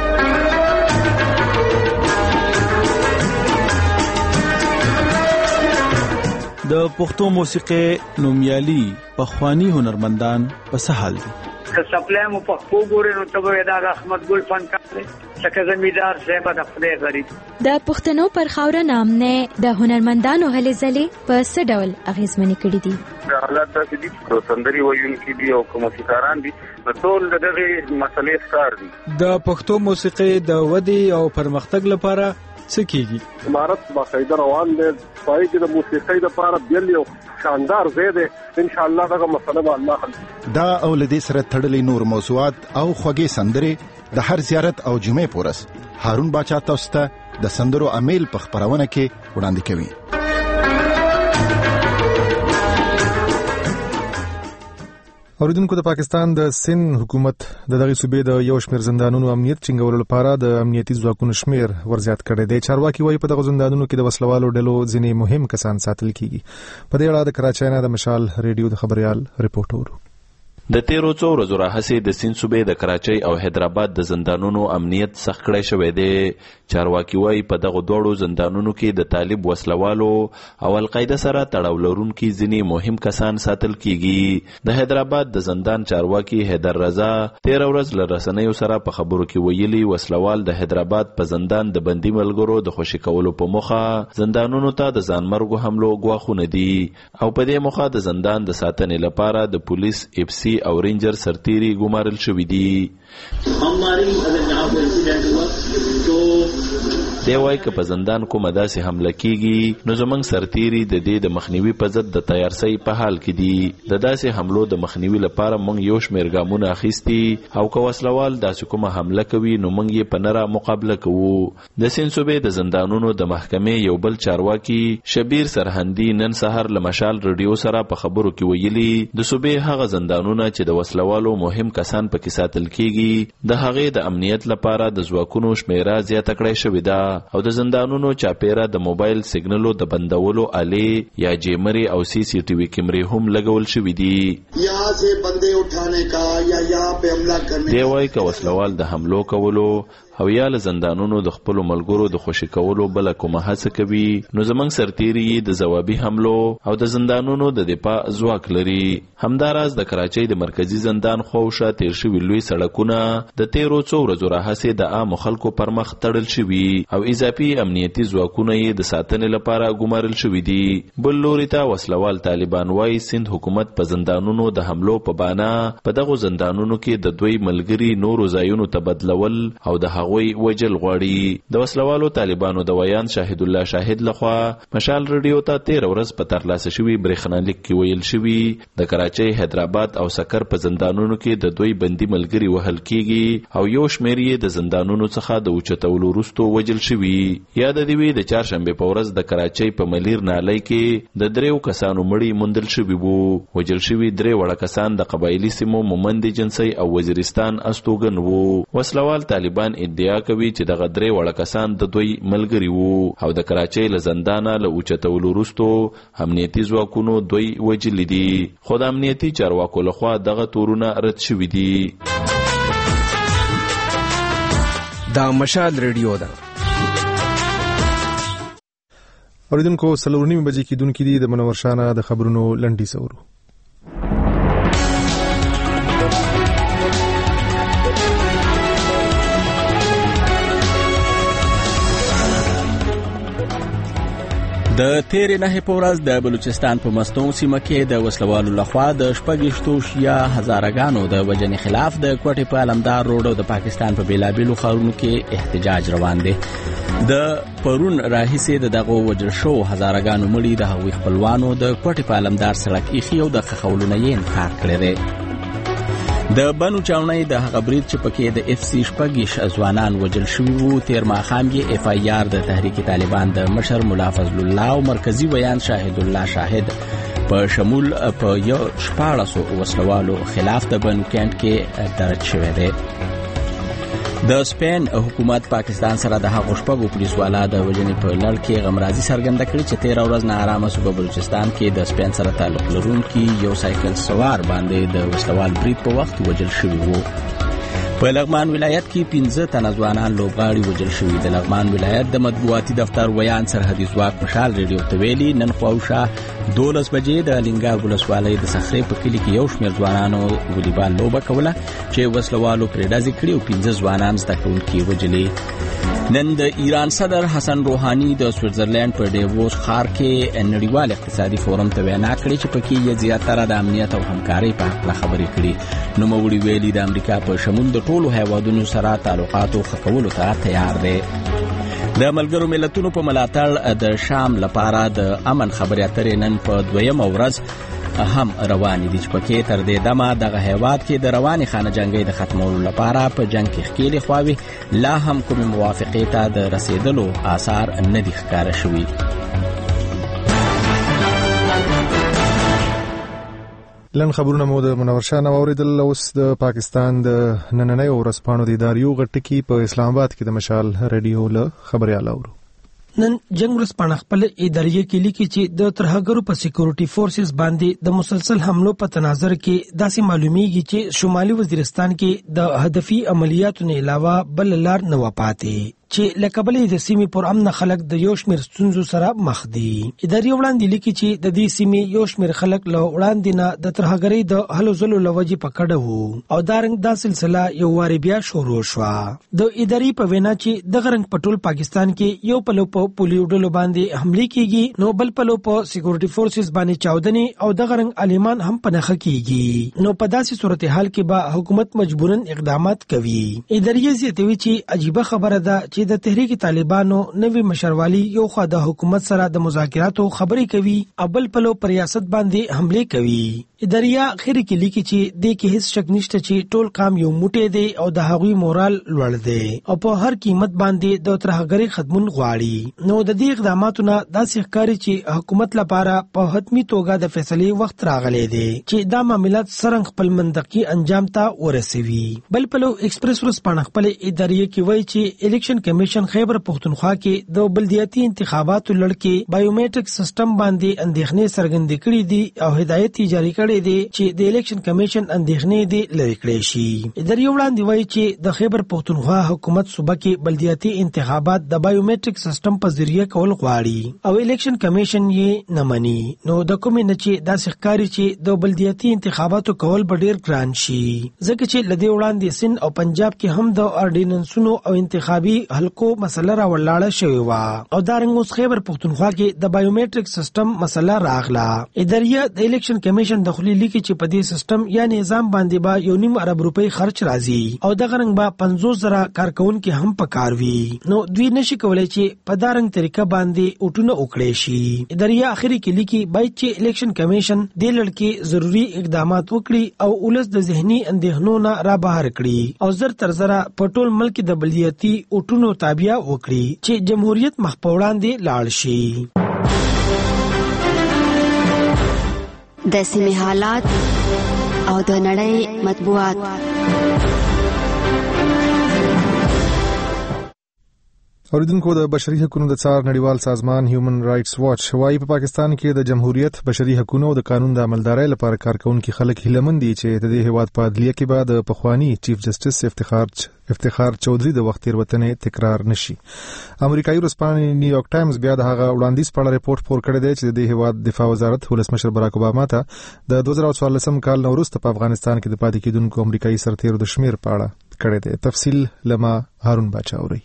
د پښتو موسیقي نومیالي پخوانی هنرمندان په سهال دي. که سپلای مو پښتو ګورې نو ته به دا احمد ګل فنکار دی، څنګه زمیدار صاحب د خپل غریب. د پښتنو پر خاوره نامنه د هنرمندانو هلې ځلې په څه ډول اغیزمنې کړې دي؟ حالات داسې دي چې سندري ویونکي دي او موسیقاران دي، ټول دغه مسلې ښکار دي. د پښتو موسیقي د ودې او پرمختګ لپاره څه کیږي؟ امارت باقاعده روان دي، پای کې د موسیقۍ لپاره بیل یو شاندار ځای دی. ان شاء الله دغه مسله به الله حل. دا او لدې سره تړلې نور موضوعات او خوږې سندرې د هر زیارت او جمعې پورس هارون باچا تاسو ته د سندرو امیل په خبرونه کې وړاندې کوي. اوریدونکو، د پاکستان د سند حکومت د دغه صوبې د یو شمېر زندانونو امنیت ټینګولو لپاره د امنیتي ځواکونو شمېر ورزیات کړی دی. چارواکي وایي په دغه زندانونو کې د وسلوالو ډلو ځینې مهم کسان ساتل کیږي. په دې اړه د کراچۍ نه د مشال ریډیو د خبريال ریپورټر. د تیرو څو ورځو راهیسې د سند صوبې د کراچۍ او حیدرآباد د زندانونو امنیت سخت کړی شوی دی. چارواکي وایي په دغه دوړو زندانونو کې د طالب وسلوالو او القاعده سره تړاو لرونکي ځینې مهم کسان ساتل کیږي. د حیدرآباد د زندان چارواکي حیدر رضا 13 ورځ له رسنیو سره په خبرو کې ویلي وسلوال د حیدرآباد په زندان د بندي ملګرو د خوشي کولو په موخه زندانونو ته د ځانمرګو حملو غواخونه دي او په دې موخه د زندان د ساتنې لپاره د پولیس اف سی او رینجر سرتیری ګمارل شوې دي. دی وایي که په زندان کومه داسې حمله کیږي نو زموږ سرتیری د دې د مخنیوي په ضد د تیارسۍ په حال کې دي. د داسې حملو د مخنیوي لپاره موږ یو شمېر ګامونه اخیستي او که وسلوال داسې کومه حمله کوي نو موږ یې په نره مقابله کوو. د سند صوبې د زندانونو د محکمې یو بل چارواکي شبیر سرهندي نن سهار له مشال ریډیو سره په خبرو کې ویلي د صوبې هغه زندانونه چې د وسلوالو مهم کسان پکې ساتل کیږي د هغې د امنیت لپاره د ځواکونو شمیره زیاته کړې شوې ده او د زندانونو چاپیره د موبایل سیګنلو د بندولو آلې یا جیمري او سی سی ټي وي کیمرې هم لګول شوې دي. یہاں سے بندے اٹھانے کا یا یہاں پہ حملہ کرنے دی وایي که وسلوال د حملو کولو او یا له زندانونو د خپل ملګرو د خوشي کولو بل کومه هڅه کوي نو زمنګ سرتیری د ځوابي حملو او د زندانونو د دفاع ځواک لري. همداراز د کراچۍ د مرکزی زندان خوښه تیر شوی لوی سړکونه د تیرو څو ورځو راهیسې د عام خلکو پر مخ تړل شوي او اضافي امنیتي ځواکونه یې د ساتنې لپاره ګمارل شوي دي. بل لوري ته وسلوال طالبان وايي سند حکومت په زندانونو د حملو په بانه په دغو زندانونو کې د دوی ملګري نورو ځایونو ته بدلول او د هغوی وجل غواړي. د وسلوالو طالبانو د ویان شاهد الله شاهد لخوا مشال رادیو ته 13 ورځ په ترلاسه شوی برېښنالیک کې ویل شوی د کراچۍ، حیدرآباد او سکر په زندانونو کې د دوی بندي ملګري وهل کیږي او یو شمېر یې د زندانونو څخه د اوچتولو وروسته وجل شوي. یاد دی وی د چهارشنبه په ورځ د کراچۍ په ملیر نالۍ کې د 3 کسانو مړي موندل شوي وو. وجل شوي 3 وړه کسان د قبایلی سیمو مومند جنسي او وزیرستان استوګن وو. وسلوال طالبان ادعا کوي چې دغه 3 وړه کسان د دوی ملګري وو او د کراچۍ له زندانه له اوچتولو وروسته امنیتي ځواکونو دوی وجل دي. خو د امنیتي چارواکو لخوا دغه تورونه رد شوي دي. دا مشال ریډیو ده. اوریدونکو 4:30 بجې کېدونکې دي. د منور شانه د خبرونو لنډي سورو. د تیرې نهې په ورځ د بلوچستان په مستون سیمه کې د وسلوالو لخوا د 16 هزارګانو د وجنې خلاف د کوټې په علمدار روډ او د پاکستان په بیلابیلو ښارونو کې احتجاج روان دی. د پرون راهیسې دغه وجل شو هزارګانو مړي د هغوی خپلوانو د کوټې په علمدار سړک ایخي او د خخولو نه یې انکار کړی دی. د بنو چاونۍ د هغه برید چې پکې د FC 6 ځوانان وجل شوي وو تیر ماښام یې FIR د تحریک طالبان د مشر ملا فضل الله او مرکزی ویان شاهد الله شاهد په شمول په 14 وسلوالو خلاف د بنو کینټ کې درج شوی دی. د سپین حکومت پاکستان سره د هغو شپږو پولیسوالا د وجنې په لړ کې غمرازي څرګنده کړې چې 13 ورځ نه آرامه صوبه بلوچستان کې د سپین سره تعلق لرونکي یو سایکل سوار باندې د وسلوال برید په وخت وجل شوي وو. په لغمان ولایت کې 15 تنه ځوانان لوبغاړي وجل شوي. د لغمان ولایت د مطبوعاتي دفتر ویان سرحدي ځواک مشال ریډیو ته ویلي نن خواوشا 12 بجې د لنګار ولسوالۍ د صخرې په کلي کې یو شمېر ځوانانو والیبال لوبه کوله چې وسلوالو پرې ډزې کړې او 15 ځوانان زده کوونکي وجلې. نن د ایران صدر حسن روحاني د سویټزرلند په ډیووس ښار کې نړیوال اقتصادي فورم ته وینا کړې چې پکې یې زیاتره د امنیت او همکارۍ په اړه خبرې کړې. نوموړي ویلي د امریکا په شمول د ټولو هیوادونو سره تعلقاتو ښه کولو ته تیار دی. د ملګرو ملتونو په ملاتړ د شام لپاره د امن خبرې اترې نن په 2مه ورځ هم روانې دي چې پکې تر دې دمه دغه هیواد کې د روانې خانه جنګۍ د ختمولو لپاره په جنګ کې ښکېلې خواوې لا هم کومې موافقې ته د رسېدلو آثار نه دي ښکاره شوي. لن خبرونه مو د منور شاه اوریدل. اوس د پاکستان د نننۍ ورځپاڼو د اداریو غټکی په اسلام آباد کې د مشال ریډیو له خبريال اورو. نن جنگ ورځپاڼه خپل اداریه کې لیکي چې د ترهګرو په سکیورټي فورسز باندې د مسلسل حملو په تناظر کې داسې معلومیږي چې شمالي وزیرستان کې د هدفي عملیاتو نه علاوه بل لار نه وپاتې چې لکبلې د سیمې پر امن خلک د یو شمیر ستونزو سره مخ دي. اداري وړاندې لیکي چې د دې سیمې یو شمیر خلک له وړاندې نه د ترهګرۍ د هلو ځلو لوجې پکړه وو او دا رنګ دا سلسله یو واری بیا شروع شو. د اداري په وینا چې د غرنګ پټول پاکستان کې یو پلو په پولیو ډلو باندې حمله کیږي نو بل پلو په سکیورټي فورسز باندې چاودنې او د غرنګ عالمان هم پنهخه کیږي نو په داسې صورتحال کې به حکومت مجبورن اقدامات کوي. اداري زیاتوي چې عجیبه خبره ده چې د تحریک طالبانو نوی مشروالي یو خوا د حکومت سره د مذاکراتو خبرې کوي او بل پلو پر ریاست باندې حمله کوي. اداریا خیر کې لیکي چې د کې هیڅ شک نشته چې ټول کام یو موټی دی او د هغوی مورال لوړ دی او په هر قیمت باندې د ترهګرۍ خدمت غواړي. نو د دې اقداماتو نه داسې ښکاري چې حکومت لپاره په حتمی توګه د فیصلې وخت راغلی دی چې دا معاملات سرنګ خپل منطقي انجام ته ورسوي. بل پلو ایکسپریس ورځپاڼه خپل ادارې کې وایي چې الیکشن کمیشن خیبر پختونخوا کې د بلدیاتي انتخاباتو لړ کې بایومټریک سیستم باندې اندېښنې څرګندې کړې دي او هدایت جاری کړی کړی دی چې د الیکشن کمیشن اندېښنې دي لري کړې شي. اداري وړاندې وایي چې د خیبر پختونخوا حکومت صوبه کې بلدیاتي انتخابات د بایومټریک سیستم په ذریعہ کول غواړي او الیکشن کمیشن یې نه مني. نو د کومې نه چې دا ښکاري چې د بلدیاتي انتخاباتو کول به ډیر ګران شي ځکه چې لدی وړاندې سند او پنجاب کې هم د اورډیننسونو او انتخابي حلقو مسله راولاړه شوې و او دا رنګ اوس خیبر پختونخوا کې د بایومټریک سیستم مسله راغله. اداريه د الیکشن کمیشن د خلی لیکي چې په دې سیستم یا نظام باندې به 1.5 ارب روپۍ خرچ راځي او د غرنګ به 50,000 کارکونکو هم پکار وي. نو دوی نشي کولای چې په دا رنګ طریقه باندې اوټونه وکړي شي. اداريه اخري کې لیکي باید چې الیکشن کمیشن د لړکی ضروری اقدامات وکړي او ولس د ذهني اندېښنو نه را بهر کړي او زر تر زر په ټول ملک د بلدیاتي اوټونو تابع وکړي چې جمهوریت مخ په وړاندې لاړ شي. د سیمې حالات او د نړۍ مطبوعات. اوریدونکو د بشري حقوقو د څار نړیوال سازمان هیومن رائټس واچ وايي په پاکستان کې د جمهوریت بشري حقوقو او د قانون د عملدارۍ لپاره کارکونکو خلک هیلمن دي چې د دې هیواد په عدلیه کې بعد پخوانی چیف جسټس افتخار چودھری د وخت تیروتنې تکرار نشي. امریکایي ورځپاڼه نیویارک ټایمز بیا د هغه وړاندیز په اړه ریپورت خپور کړی دی چې د هیواد دفاع وزارت ولسمشر براک اوباما ته د 2014 کال وروسته په افغانستان کې د پاتې کېدونکو امریکایي سرتیرو د شمیر په اړه کړی دی. تفصیل لما هارون باچاوري.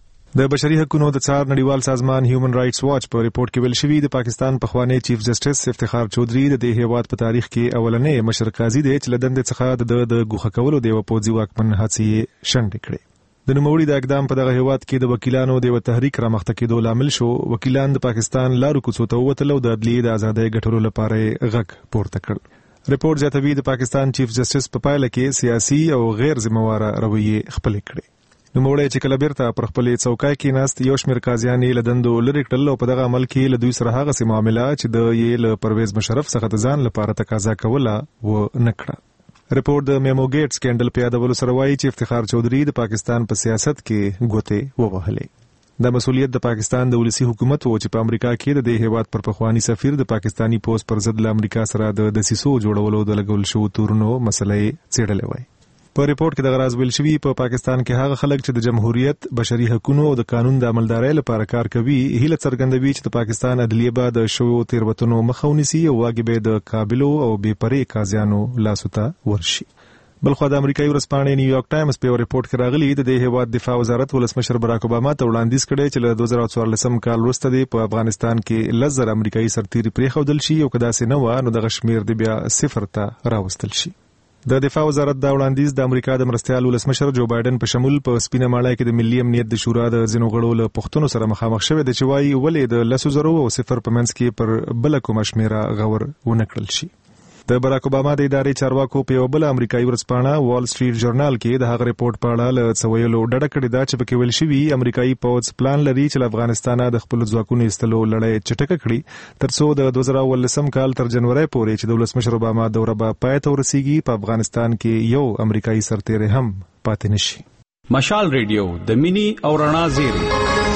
د بشري حقوقو د څار نړیوال سازمان هیومن رائټس واچ په ریپورت کې ویل شوی د پاکستان پخوانی چیف جسټس افتخار چودھری د دې هیواد په تاریخ کې اولنې مشر قاضي دی چې لدند څخه د ګوښه کولو د پوځي واکمن هڅې شنډې کړې. د نوموړي د اقدام په دغه هیواد کې د وکیلانو د تحریک رامخته کېدو لامل شو. وکیلان د پاکستان لارو کوڅو ته ووتل او د عدلیې د ازادۍ ګټلو لپاره غږ پورته کړ. ریپورت زیاتوي د پاکستان چیف جسټس په پایله کې سیاسي او غیر ذمہواره رویه خپل کړې. نوموړی چې کله بیرته پر خپل څوکۍ کې ناست یو شمېر قاضیان یې له دندو لرې کړل او په دغه عمل کې له دوی سره هغسې معامله چې د یې له پرویز مشرف څخه د ځان لپاره تقاضا کوله ونه کړه. ریپورت د میمو ګیټ سکینډل په یادولو سره وایي چې افتخار چودھری د پاکستان په سیاست کې ګوتې ووهلې. د مسؤلیت د پاکستان د ولسی حکومت و چې په امریکا کې د دې هیواد پر پخوانی سفیر د پاکستانی پوز پر ضد له امریکا سره د دسیسو جوړولو د لګول شو تورونو مسلې څېړلې وای. په ریپورت کې د غراز ویل شوی په پاکستان کې هغه خلک چې د جمهوریت بشري حقوقو او د قانون د عملدارۍ لپاره کار کوي هیله څرګندوي چې د پاکستان عدلیه به د شوو تیروتنو مخه ونیسي او واګي به د قابلو او بې پرې قاضیانو لاسو ته ورشي. بلخو د امریکایي ورځپاڼې نیویارک ټایمز په ریپورت کې راغلي د دې هیواد دفاع وزارت ولسمشر براک اوباما ته وړاندیز کړی چې له 2014 کال وروسته دی په افغانستان کې 10,000 امریکایي سرتیري پرېښودل شي او که داسې نه و نو دغه شمیر دی بیا صفر ته راوستل شي. د دفاع وزارت دا وړاندیز د امریکا د مرستیال ولسمشر جو بایدن په شمول په سپینه ماړی کې د ملي امنیت د شورا د ځینو غړو له پوښتنو سره مخامخ شوی دی چې وایي ولې د 10,000 او صفر په منځ کې پر بله کومه شمیره غور ونه کړل شي. د براک اوباما د ادارې چارواکو په یو بل امریکایي ورځپاڼه وال سټریټ ژورنال کې د هغه ریپورت په اړه له څه ویلو ډډه کړې ده چې پکې ویل شوي امریکایي پوځ پلان لري چې له افغانستانه د خپلو ځواکونو ایستلو لړۍ چټکه کړي تر څو د 2019 کال تر جنوري پورې چې د ولسمشر اوباما دوره به پای ته ورسیږي په افغانستان کې یو امریکایي سرتیری هم پاتې نشي. مشال ریډیو د مینی او رڼا زیری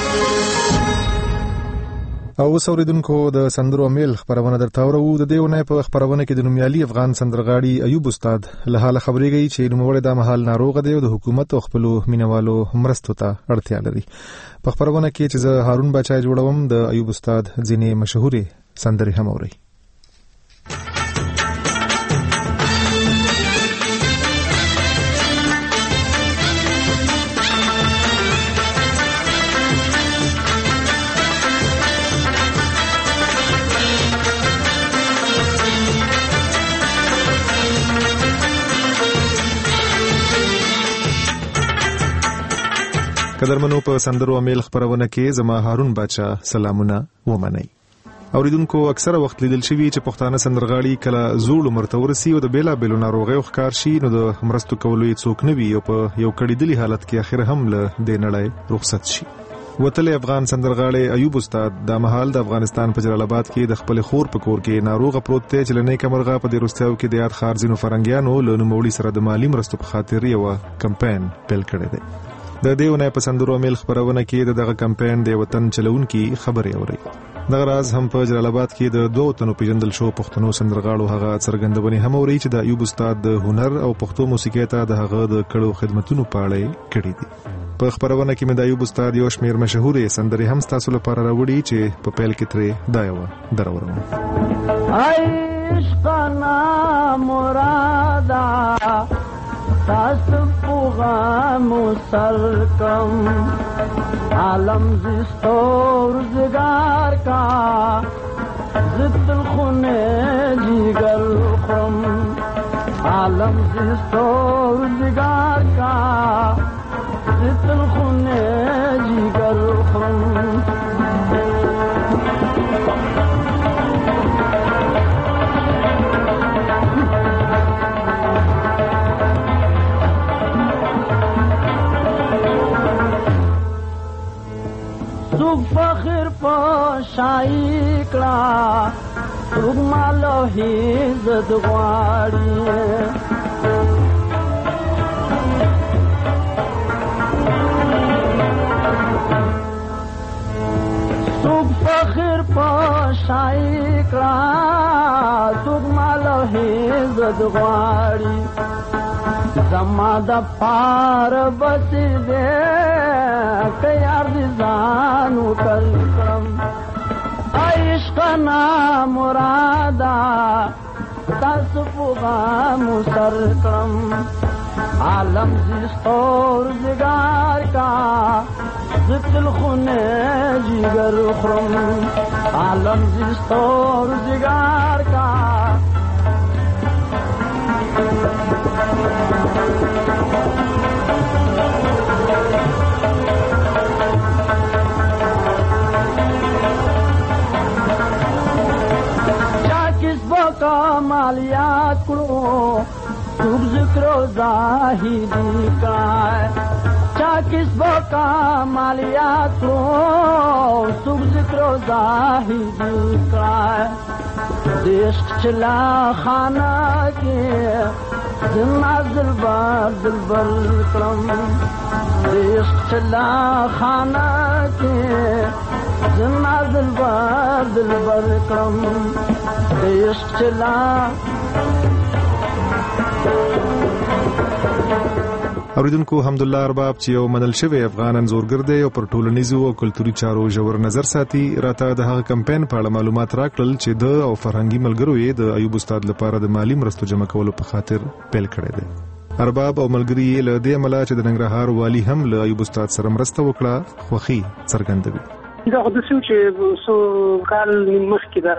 او اوریدونکو د سندرو میل خبرونه درته ورو د دیونه په خبرونه کې د نومیالي افغان سندرغاړي ایوب استاد له حاله خبرېږي چې نوموړی د محل ناروغ دی او د حکومت او خپل مینوالو مرستو ته اړتیا لري. په خبرونه کې چې زه هارون بچای جوړوم د ایوب استاد ځینې مشهوري سندرې هم اوري. قدرمنو په سندرو میل خبرونه کې زما هارون بچا سلامونه ومنئ. اوریدونکو اکثره وخت لیدل شوی چې پښتانه سندرغاړي کله زوړ عمر ته ورسي او د بیلابېلو ناروغیو ښکار شي نو د مرستو کولو یې څوک نه وي او په یو کړیدلي حالت کې اخر هم له دې نړۍ رخصت شي. وتلی افغان سندرغاړی ایوب استاد د مهال د افغانستان په جلال آباد کې د خپل خور په کور کې ناروغ پروت دی چې لنې کمرغه په دې روستیاو کې د یاد ښار ځینو فرنګیانو له نوموړي سره د مالی مرستو په خاطر یو کمپاین پیل کړی دی. د دیونه په سندرو میل خبرونه کې دغه کمپاین د وطن چلونکي خبرې اوري. دغه راز هم په جلال آباد کې د 2 تنو پیژندل شو پښتنو سندرغاړو هغه څرګندونې هم اوري چې د ایوب استاد د هنر او پښتو موسیقۍ ته د هغه د کړو خدمتونو په اړه کړي دي. په خبرونه کې مې د ایوب استاد یو شمېر مشهورې سندرې هم تاسو لپاره راوړي چې په پیل کې ترې دا یو درورم. عشقنا مرادا تاسو پوغام سرکم عالم زستو روزگار کا ضد الخونه جگر خم عالم زستو روزگار کا ضد الخونه جگر خم فخر پاشای کړه څوک مالو عزت غواړي څوک فخر پاشای کړه څوک مالو عزت غواړي زما د پار بس دې تیار دي ځانو کلم عشقنا مرادا تاسو پوغام سرکم عالم زستور زگار کا ذکل خونه جگر خرم عالم زستور زگار کا کمالیات کرو سب ذکر و زاہدی کا چا کس با کمالیات کرو سب ذکر و زاہدی کا عشق چلا خانہ کے زنا دلبر دلبر کرم عشق چلا خانہ کے زنا دلبر دلبر کرم عشق چلا. اوریدونکو حمدالله ارباب چې یو منل شوی افغان انځورګر دی او پر ټولنیزو او کلتوري چارو ژور نظر ساتي راته د هغه کمپاین په اړه معلومات راکړل چې د او فرهنګي ملګرو یې د ایوب استاد لپاره د مالی مرستو جمع کولو په خاطر پیل کړی دی. ارباب او ملګري یې له دې عمله چې د ننګرهار والي هم له ایوب استاد سره مرسته وکړه خوښي څرګندوي. دا خو د څه چې سو کال مخکې دا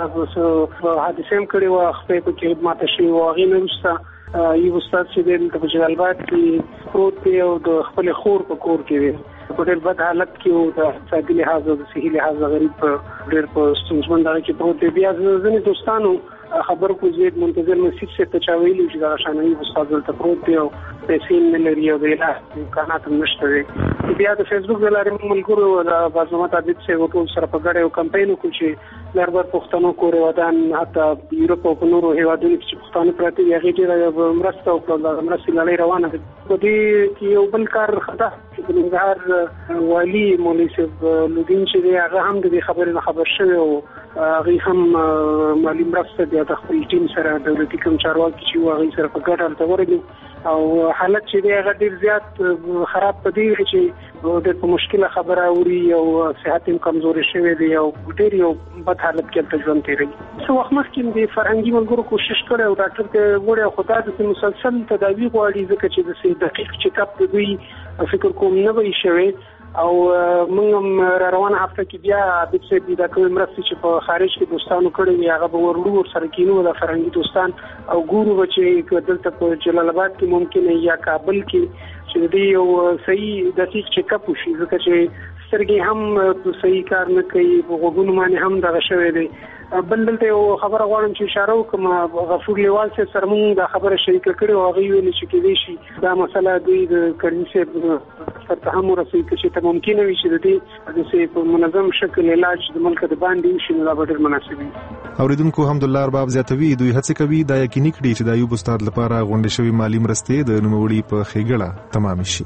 حادثه هم کړې وه خپې په کې ماته شوي وه هغې نه وروسته یو استاد چې دی دلته په جلال آباد کې پروت دی او د خپلې خور په کور کې دی په ډېر بد حالت کې و د اقتصادي لحاظ او د صحي لحاظ غریب په ډېر په ستونزمن دغه کې پروت دی. بیا ځینې دوستانو خبر کو زید منتظر مسجد سے تچاویلی چې دا شانوي استاد دلته پروت دی او پیسې نه لري او د علاج امکانات هم نشته دی. بیا د فیسبوک د لارې ملګرو د بازمحمد عابد صاحب ټول سره په ګډه یو کمپاین وکړو چې لربر پښتنو کور ودان حتی یورپ او په نورو هیوادونو کې پښتانه پراته دي هغې ډېره مرسته وکړه. د مرستې لړۍ روانه ده. په دې کې یو بل کار خطا چې د ننګرهار والي مولوي صاحب لودین چې دی هغه هم د دې خبرې نه خبر شوی او هغې هم مالي مرسته د خپل ټیم سره دولتي کوم چارواکي چې وو هغې سره په ګډه هلته ورغلو او حالت چې دی هغه ډېر زیات خراب په دې چې ډېر په مشکله خبره اوري او صحت هم کمزوري شوی دی او ډېر یو بد حالت کې هلته ژوند تېروي. څه وخت مخکې د فرهنګي ملګرو کوشش کړی او ډاکټر ته وړی او خو دا داسې مسلسل تداوي غواړي ځکه چې داسې دقیق چیک اپ د دوی فکر کوم نه وي شوی او موږ هم را روانه هفته کې بیا عابد صاحب دا کومې مرستې چې په خارج کې دوستانو کړې وي هغه به ورلو ورسره کینو د فرهنګي دوستان او ګورو به چې دلته په جلال آباد کې ممکنه یا کابل کې چې د دې یو صحیح دقیق چیک اپ وشي ځکه چې سترګې هم صحیح کار نه کوي غوږونو باندې هم دغه شوی دی. بل دلته یو خبره غواړم چې اشاره وکړم غفور لیوال صاحب سره موږ دا خبره شریکه کړې او هغې ویلې چې کېدای شي دا مسله دوی د کریم صاحب سره ته هم ورسوي که چې ته ممکنه وي چې د دې داسې په منظم شکل علاج د ملکه د باندې وشي نو دا به ډېر مناسب وي. اوریدونکو حمدالله ارباب زیاتوي دوی هڅې کوي دا یقیني کړي چې د ایوب استاد لپاره غونډې شوي مالي مرستې د نوموړي په ښېګړه تمام شي.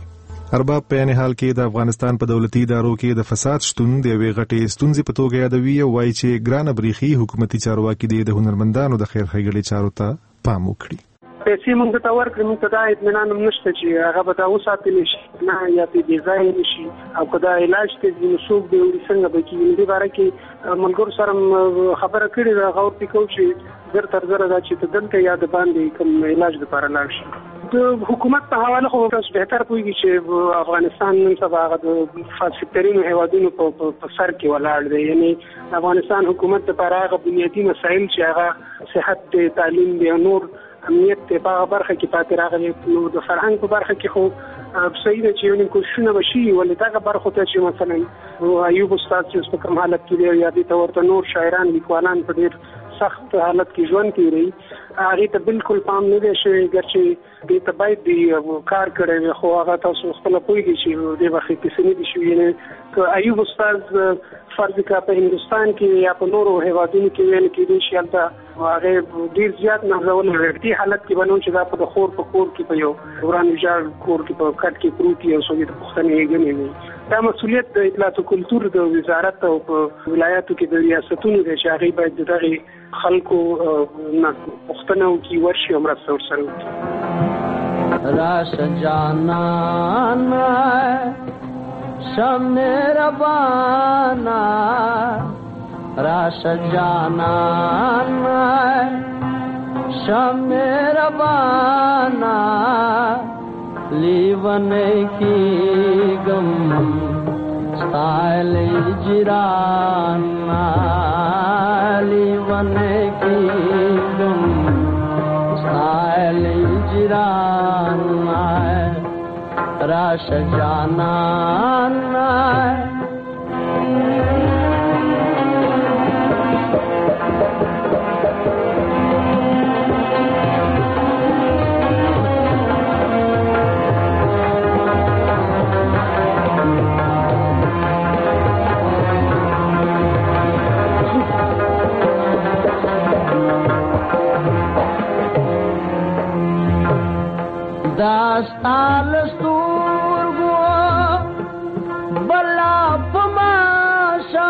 ارباب په عین حال کې د افغانستان په دولتي ادارو کې د فساد شتون د یوې غټې ستونزې په توګه یادوي او وایي چې ګران بریخي حکومتي چارواکي د هنرمندانو د خیر ښېګڼې چارو ته پام وکړي. پیسې موږ ته ورکړي، موږ ته دا اطمینان هم نشته چې هغه به دا وساتلی شي نه یا پې بې ځایه نه شي او که دا علاج ته ځي نو څوک به وړي څنګه به کېږي. دې باره کې ملګرو سره خبره کړې ده، هغه ورته کوو چې زر تر زره دا چې ته دلته یا د باندې کوم علاج دپاره لاړ شي. د حکومت په حواله خو تاسو بهتر پوهیږئ چې افغانستان نن سبا هغه د فاسدترینو هیوادونو په سر کې ولاړ دی. یعنې افغانستان حکومت دپاره هغه بنیادي مسایل چې هغه صحت دی، تعلیم دی او نور امنیت دی په هغه برخه کې پاتې راغلی. نو د فرهنګ په برخه کې خو صحیح ده چې یو نیم کوششونه به شي، ولې دغه برخو ته چې مثلا ایوب استاد چې په کوم حالت کې دی یا دې ته ورته نور شاعران لیکوالان په ډېر سخت حالت کې ژوند تېروي، هغې ته بالکل پام نه دی شوی. ګرچې دې ته باید دی کار کړی وي خو هغه تاسو خپله پوهېږئ چې دې وخت کې څه نه دي شوي. یعنې که ایوب استاد فرض کړه په هندوستان کې یا په نورو هیوادونو کې ویل کېدی شي هلته هغې ډېر زیات نغځولی وی. دې حالت کې به نه چې دا په د خور په کور کې په یو وران ویجاړ کور کې په کټ کې پروت وي او څوک یې د پوښتنې یېګنې وي. دا مسؤلیت د اطلاعات او کلتور د وزارت او په ولایاتو کې د ریاستونو دی چې هغې باید د دغې خلکو نه پوښتنه وکړي، ورشي او مرسته ورسره وکړي. راشه جانانا شم ربانا راشه جانانا شم ربانا لیونے کی گم ستائل جرانا لیونے کی گم ستائل جرانا راش جانانا داستان ستورگو بلا پماشا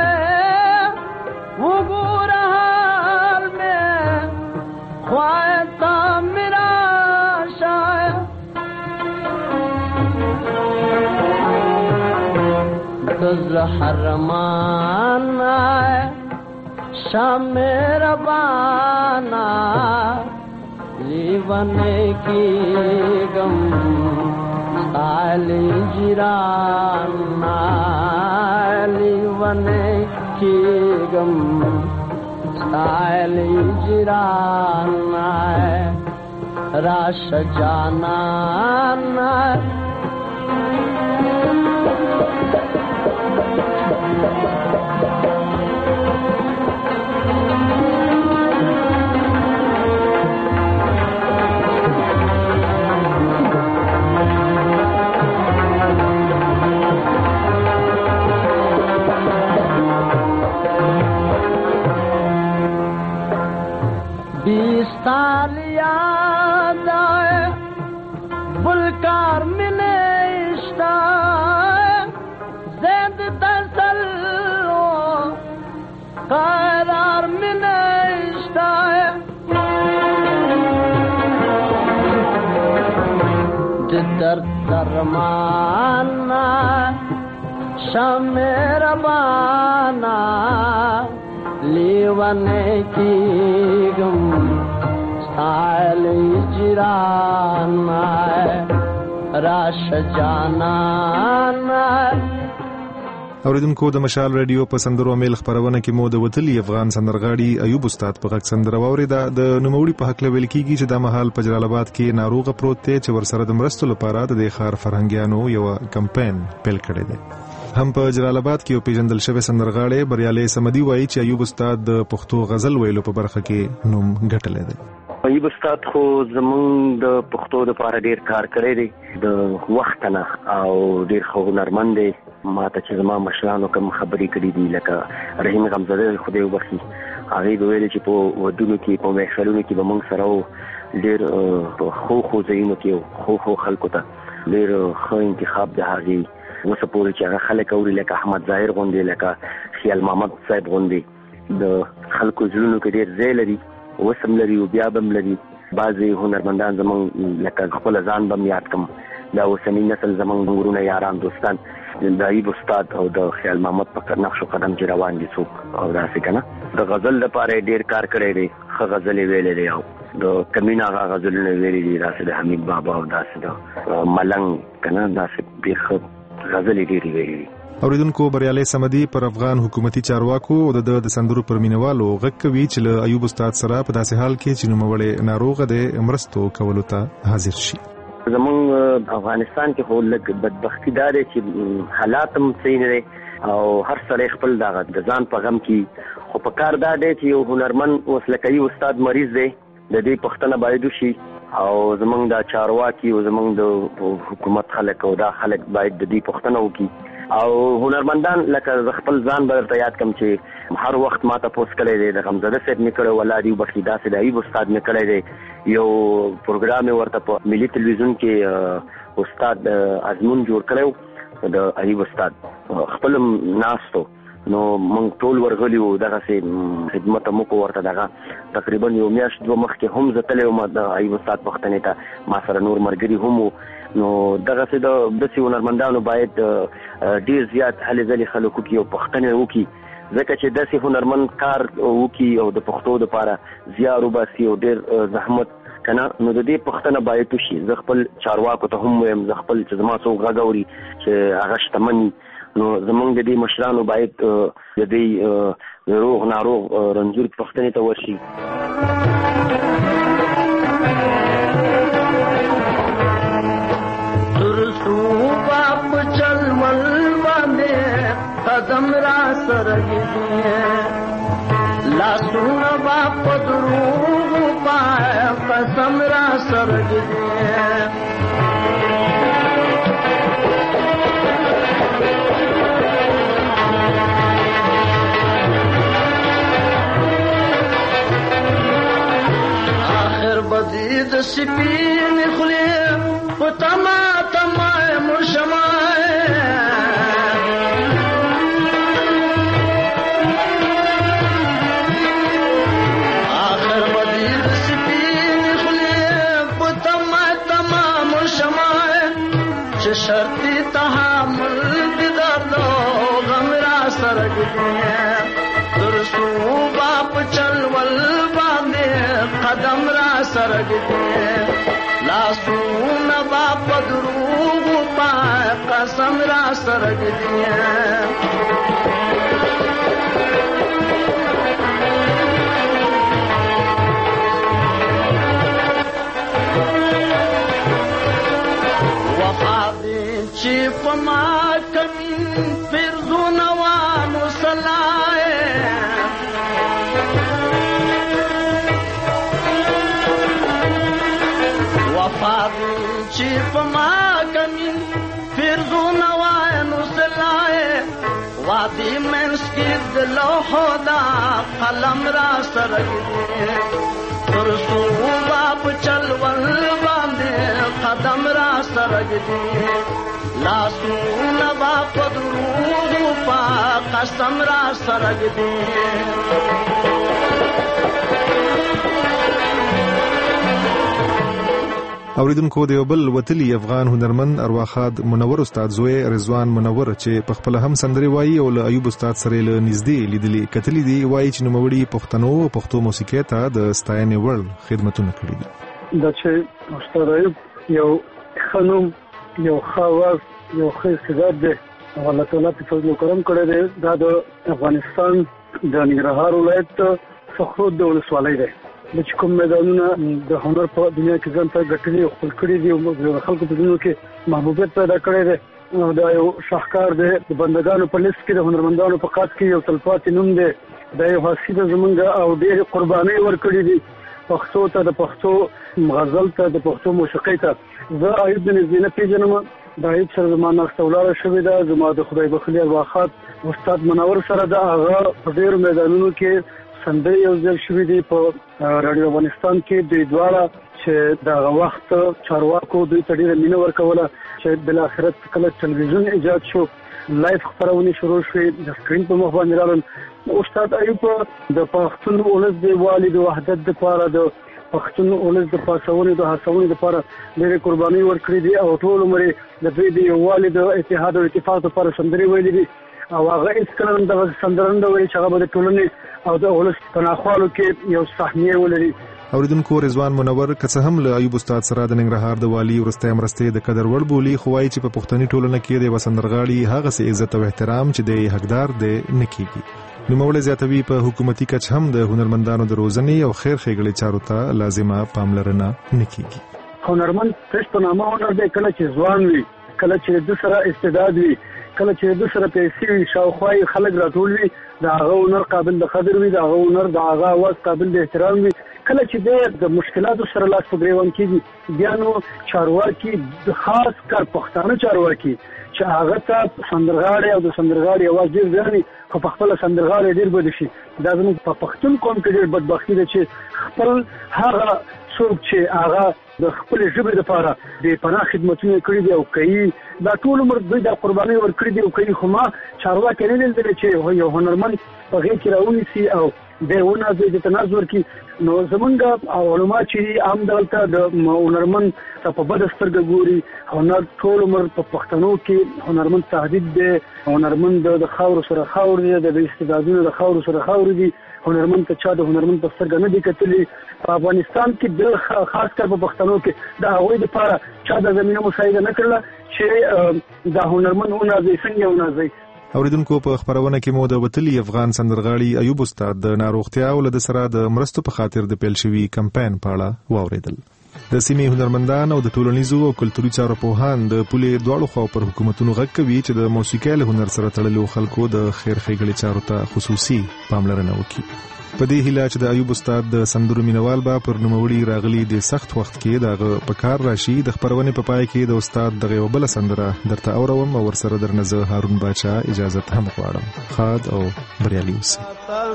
وګور حال میں خواہتا میرا شاہ گزر حرمانا شام ربانا لیونے کی گم ستائل جرانا لیونے کی گم ستائل جرانا راش جانانا بیستال یاد آئے بلکار ملے اشتائے زید تسلو قرار ملے اشتائے در درمانا شام ربانا لیونے کی گم ستائل جرانا راش جانانا. اوریدونکو د مشال رادیو په سندرو میل خبرونه کې مو د وتلی افغان سندرغاړي ایوب استاد په غږ سندره واوریده. د نوموړي په حق لویل کیږي چې د مهال په جلال آباد کې ناروغ پروت دی چې ورسره د مرستو لپاره د خار فرهنګیانو یو کمپاین پیل کړی دی. هم په جلال آباد کې یو پیژندل شوی سندرغاړي بریالي سمدي وایي چې ایوب استاد د پښتو غزل ویلو په برخه کې نوم ګټلی دی. ایوب استاد خو زمونږ د پښتو لپاره ډیر کار کړی دی د وخت نه او ډیر هنرمند دی. ما ته چې زما مشرانو کوم خبرې کړې دي لکه رحیم غمزاده خدای وبخي هغې به ویلې چې په ودونو کې په محفلونو کې به موږ سره ډېر خو ځایونو کې خو خلکو ته ډیر ښه انتخاب دی هغه اوس پورې چې هغه خلک اوري لکه احمد ظاهر غوندي لکه خیال محمد صاحب غوندي د خلکو زړونو کې ډیر ځای لري وسم لري او بیا بم لري بعضي هنرمندان زمون لکه خپل ځان بم یاد کوم دا اوسنی نسل زمون ورونه یاران دوستان د ایب استاد او د خیال محمد په نقش قدم چې روان دي څوک او داسې کنه د غزل لپاره ډیر کار کړی دی خو غزل ویلې دی او د کمینا غزلونه ویلې دي داسې د حمید بابا او داسې د ملنګ کنه داسې بیخ غزل ډیر ویلې دي. اوریدونکو بریالي سمدي پر افغان حکومتي چارواکو او د سندرو پر مینوالو غږ کوي چې له ایوب استاد سره په داسې حال کې چې نوموړی ناروغ دی مرستو کولو ته حاضر شي. زمون افغانستان کې خو لږ بدبختی دا دی چې حالات هم صحیح نه دي او هر سړی خپل د ځان په غم کې خو په کار دا دی چې یو هنرمند اوس لکه یو استاد مریض دی د دې پښتنه باید وشي او زمونږ د چارواکي او زمونږ د حکومت خلک او دا خلک باید د دې پښتنه وکړي او هنرمندان لکه خپل ځان به یاد کم چې هر وخت ماته پوس کړی دی د غمزده صاحب نکړو ولادي بخی داسې د ایب استاد نکړی دی یو پروګرام ورته په ملي ټلویزیون کې استاد ازمون جوړ کړو د ایب استاد خپل ناستو نو موږ ټول ورغلیو دغه سي خدمت مو کو ورته دغه تقریبا یو میاشت دوه مخکې هم زتلې ما د ایب استاد پښتنې ته ما سره نور مرګري هم نو دغه سي د دسي هنرمندانو باید ډیر زیات هلي ځلې خلکو کې او پښتنې وکي ځکه چې دسي هنرمند کار وکي او د پښتو لپاره زیار وباسي او ډیر زحمت کنه نو د دې پښتنه باید شي ز خپل چارواکو ته هم ويم ز خپل چې زما څو غاګوري چې هغه شتمني نو زمونږ د دې مشرانو باید د دې روغ ناروغ رنځور پښتنې ته ورشي. ترسو باپ چل مل باندې قدم را سرګي لاسونه باپ دروغ پای قسم را سرګي بدید سپین خلی پتما تمای مرشمای آخر بدید سپین خلی پتما تما مرشمای چه شرطی تحمل دیدردو غم را سرگدی درسو باپ چلول باندې قدم را سرګدي لاسونه باپ دروغ پای قسم را سرګدي وفا دې چې پما کمي فرزونه وانو سلای چې پما کمی فرزونه وای نو سلای وادي منس کې د لوحو دا قلم را سرګي ترسو باپ چلول باندې قدم را سرګي لاسونه باپ دروغ پا قسم را سرګي اوریدونکو د یو بل وتلی افغان هنرمند ارواخاد منور استاد زوی رضوان منور چې په خپل هم سندري وایي او له ایوب استاد سره له نږدې لیدلې کتلې دی وایي چې نوموړي پښتنو او پښتو موسیقي ته د ستاینې وړ خدمتونه کړې دي. دا چې استاد ایوب یو خنوم یو خواص یو خصيصت دی او الله تعالی په فضل کرم کړی دی دا د افغانستان د ننګرهار ولایت صخرو د ولسوالۍ دی د کوم میدانونه د هنر په دنیا کې ځان ته ګټلي خپل کړي دي او خلکو په دنیا کې محبوبیت پیدا کړی دی دا یو شاهکار دی د بندګانو په لیست کې د هنرمندانو په قات کې یو تلپاتې نوم دی دا یو حسیده زمونږ او ډېر قرباني ورکړي دي پښتو ته د پښتو غزل ته د پښتو موسیقۍ ته زه ایوب بن زینب پیژنم دا ایوب سره زما ناسته ولاړه شوې ده زما د خدای بخلي ارواخات استاد منور سره د هغه په ډېرو میدانونو کې سندري یو ځل شوې دي په رادیو افغانستان کې د دواړه چې دا وخت چارواکو دوی ته ډیره مینه ورکوله چې بل اخرت کله ټلویزیون ایجاد شو لایف خبرونه شروع شوې د سکرین په مخ باندې راغلل استاد ایوب د پښتون ولس د والد وحدت لپاره د پښتون ولس د پاسونې د هڅونې لپاره ډېر قرباني ورکړې دي او ټول عمر د دوی د والد اتحاد او اتفاق لپاره سندري ویلي دي او هغه اسکلن د سندرند ویل چې هغه د ټولنې او د ولس پناخوالو کې یو صحنه ولري. اوریدونکو رضوان منور که څه هم له ایوب استاد سره د ننګرهار د والی ورسته مرسته د قدر وړ بولی خوای چې په پښتني ټولنه کې د وسندرغاړي هغه سي عزت او احترام چې د حقدار د نکېږي. نو مولوی زیاتوی په حکومتي کچ هم د هنرمندانو د روزنې او خیر ښېګړې چارو ته لازمه پاملرنه نکېږي. هنرمند پښ په نامه هنر دی کله چې ځوان وي کله چې د سره استعداد وي کله چې د سره پیسې وي شاوخوا خلک راټول وي دا هغه هنر قابل د قدر وي دا هغه هنر دا هغه आवाज قابل د احترام وي کله چې د مشکلاتو سره لاس په ګریوان کېږي بیا نو چارواکي د خاص کار پښتانه چارواکي چې هغه ته سندرغاړي او د سندرغاړي आवाज ډیر ځاني خو په خپل سندرغاړي ډیر بد شي دا زموږ په پښتون قوم کې ډیر بدبختی ده چې خپل هغه څوک چې هغه د خپل ژبې لپاره د پناه خدمتونه کړی دي او کوي دا ټول عمر دوی د قرباني ورکړي دي او کوي خو ما چارواکي نه لیدل چې یو هنرمند په غیر کې راونیسي او دونه د تناظر کې نو زمونږ علماء چې عام دلته د هنرمند په بد سترګه ګوري هنر ټول عمر په پښتنو کې هنرمند تهدید دی هنرمند د خاور سره خاور دی د استعدادونو د خاور سره خاور دی هنرمند ته چا د هنرمند په سترګه نه دی کتلی په افغانستان کې د خاص کر په پښتنو کې د هغوی لپاره چا د زمينه مساعده نه کړله چې د هنرمند ونازي څنګه ونازي. اوریدونکو په خبرونه کې مو د وتلی افغان سندرغاړي ایوب استاد د ناروغتیا او د سره د مرستو په خاطر د پیل شوی کمپاین په اړه واوریدل. د سیمې هنرمندان او د ټولنیزو او کلتوري چارو پوهان د پولې دواړو خوا پر حکومتونو غږ کوي چې د موسیقۍ له هنر سره تړلو خلکو د خیر ښېګړې چارو ته خصوصي پاملرنه وکړي. په دې هیله چې د ایوب استاد د سندرو مینوال به پر نوموړي راغلي د سخت وخت کې دغه په کار راشي د خبرونې په پای کې د استاد دغه یو بل سندره درته اوروم او ورسره درنه هارون باچا اجازه هم غواړم. خاد او بریالي اوسئ.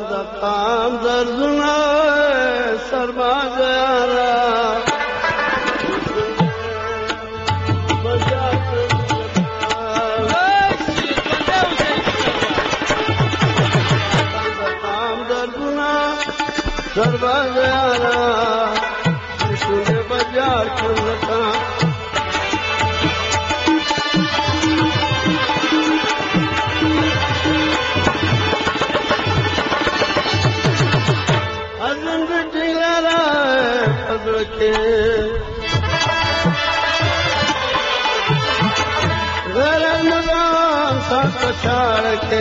सरबाज़ारा सुने बाजार खुलता अज़म बिटियारा पगड़ के घर नगाम सा कछाड़ के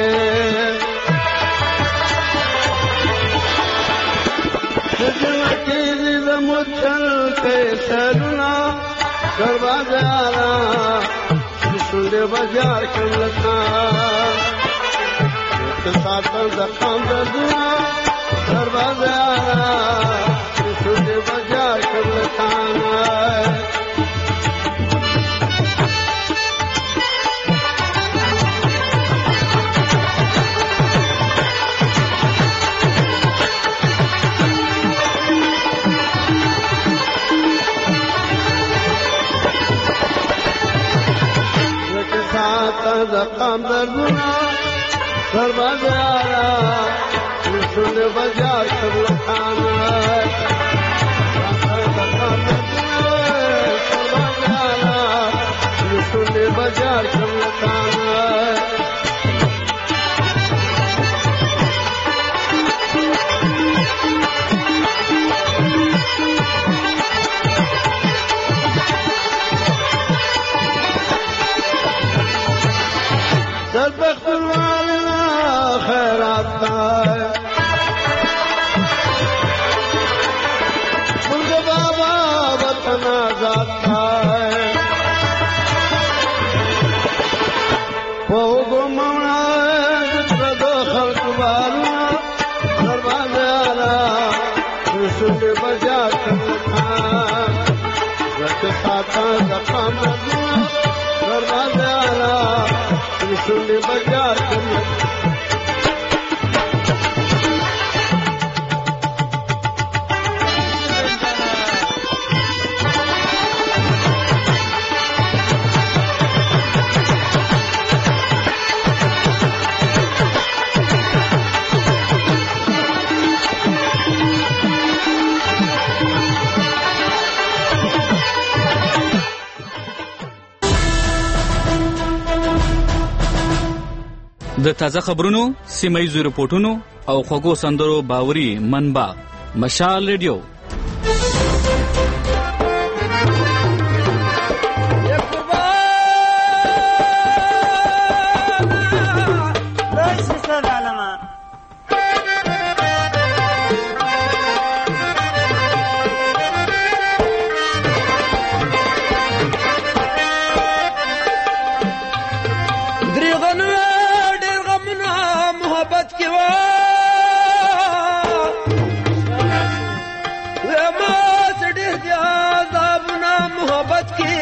मुचल के सरुना दरवाजारा सुंदर बाजार खुलता साथ जखाम दर्दना दरवाजारा सुंदर बाजार खुलता जखाम दर्दना दरवाजारा सुन बाजार खुलताना जखाम दर्दना दरवाजारा सुन बाजार खुलताना د تازه خبرونو، سیمه‌یزو رپورټونو او خوږو سندرو باوري منبع مشال ریډیو. मोहब्बत की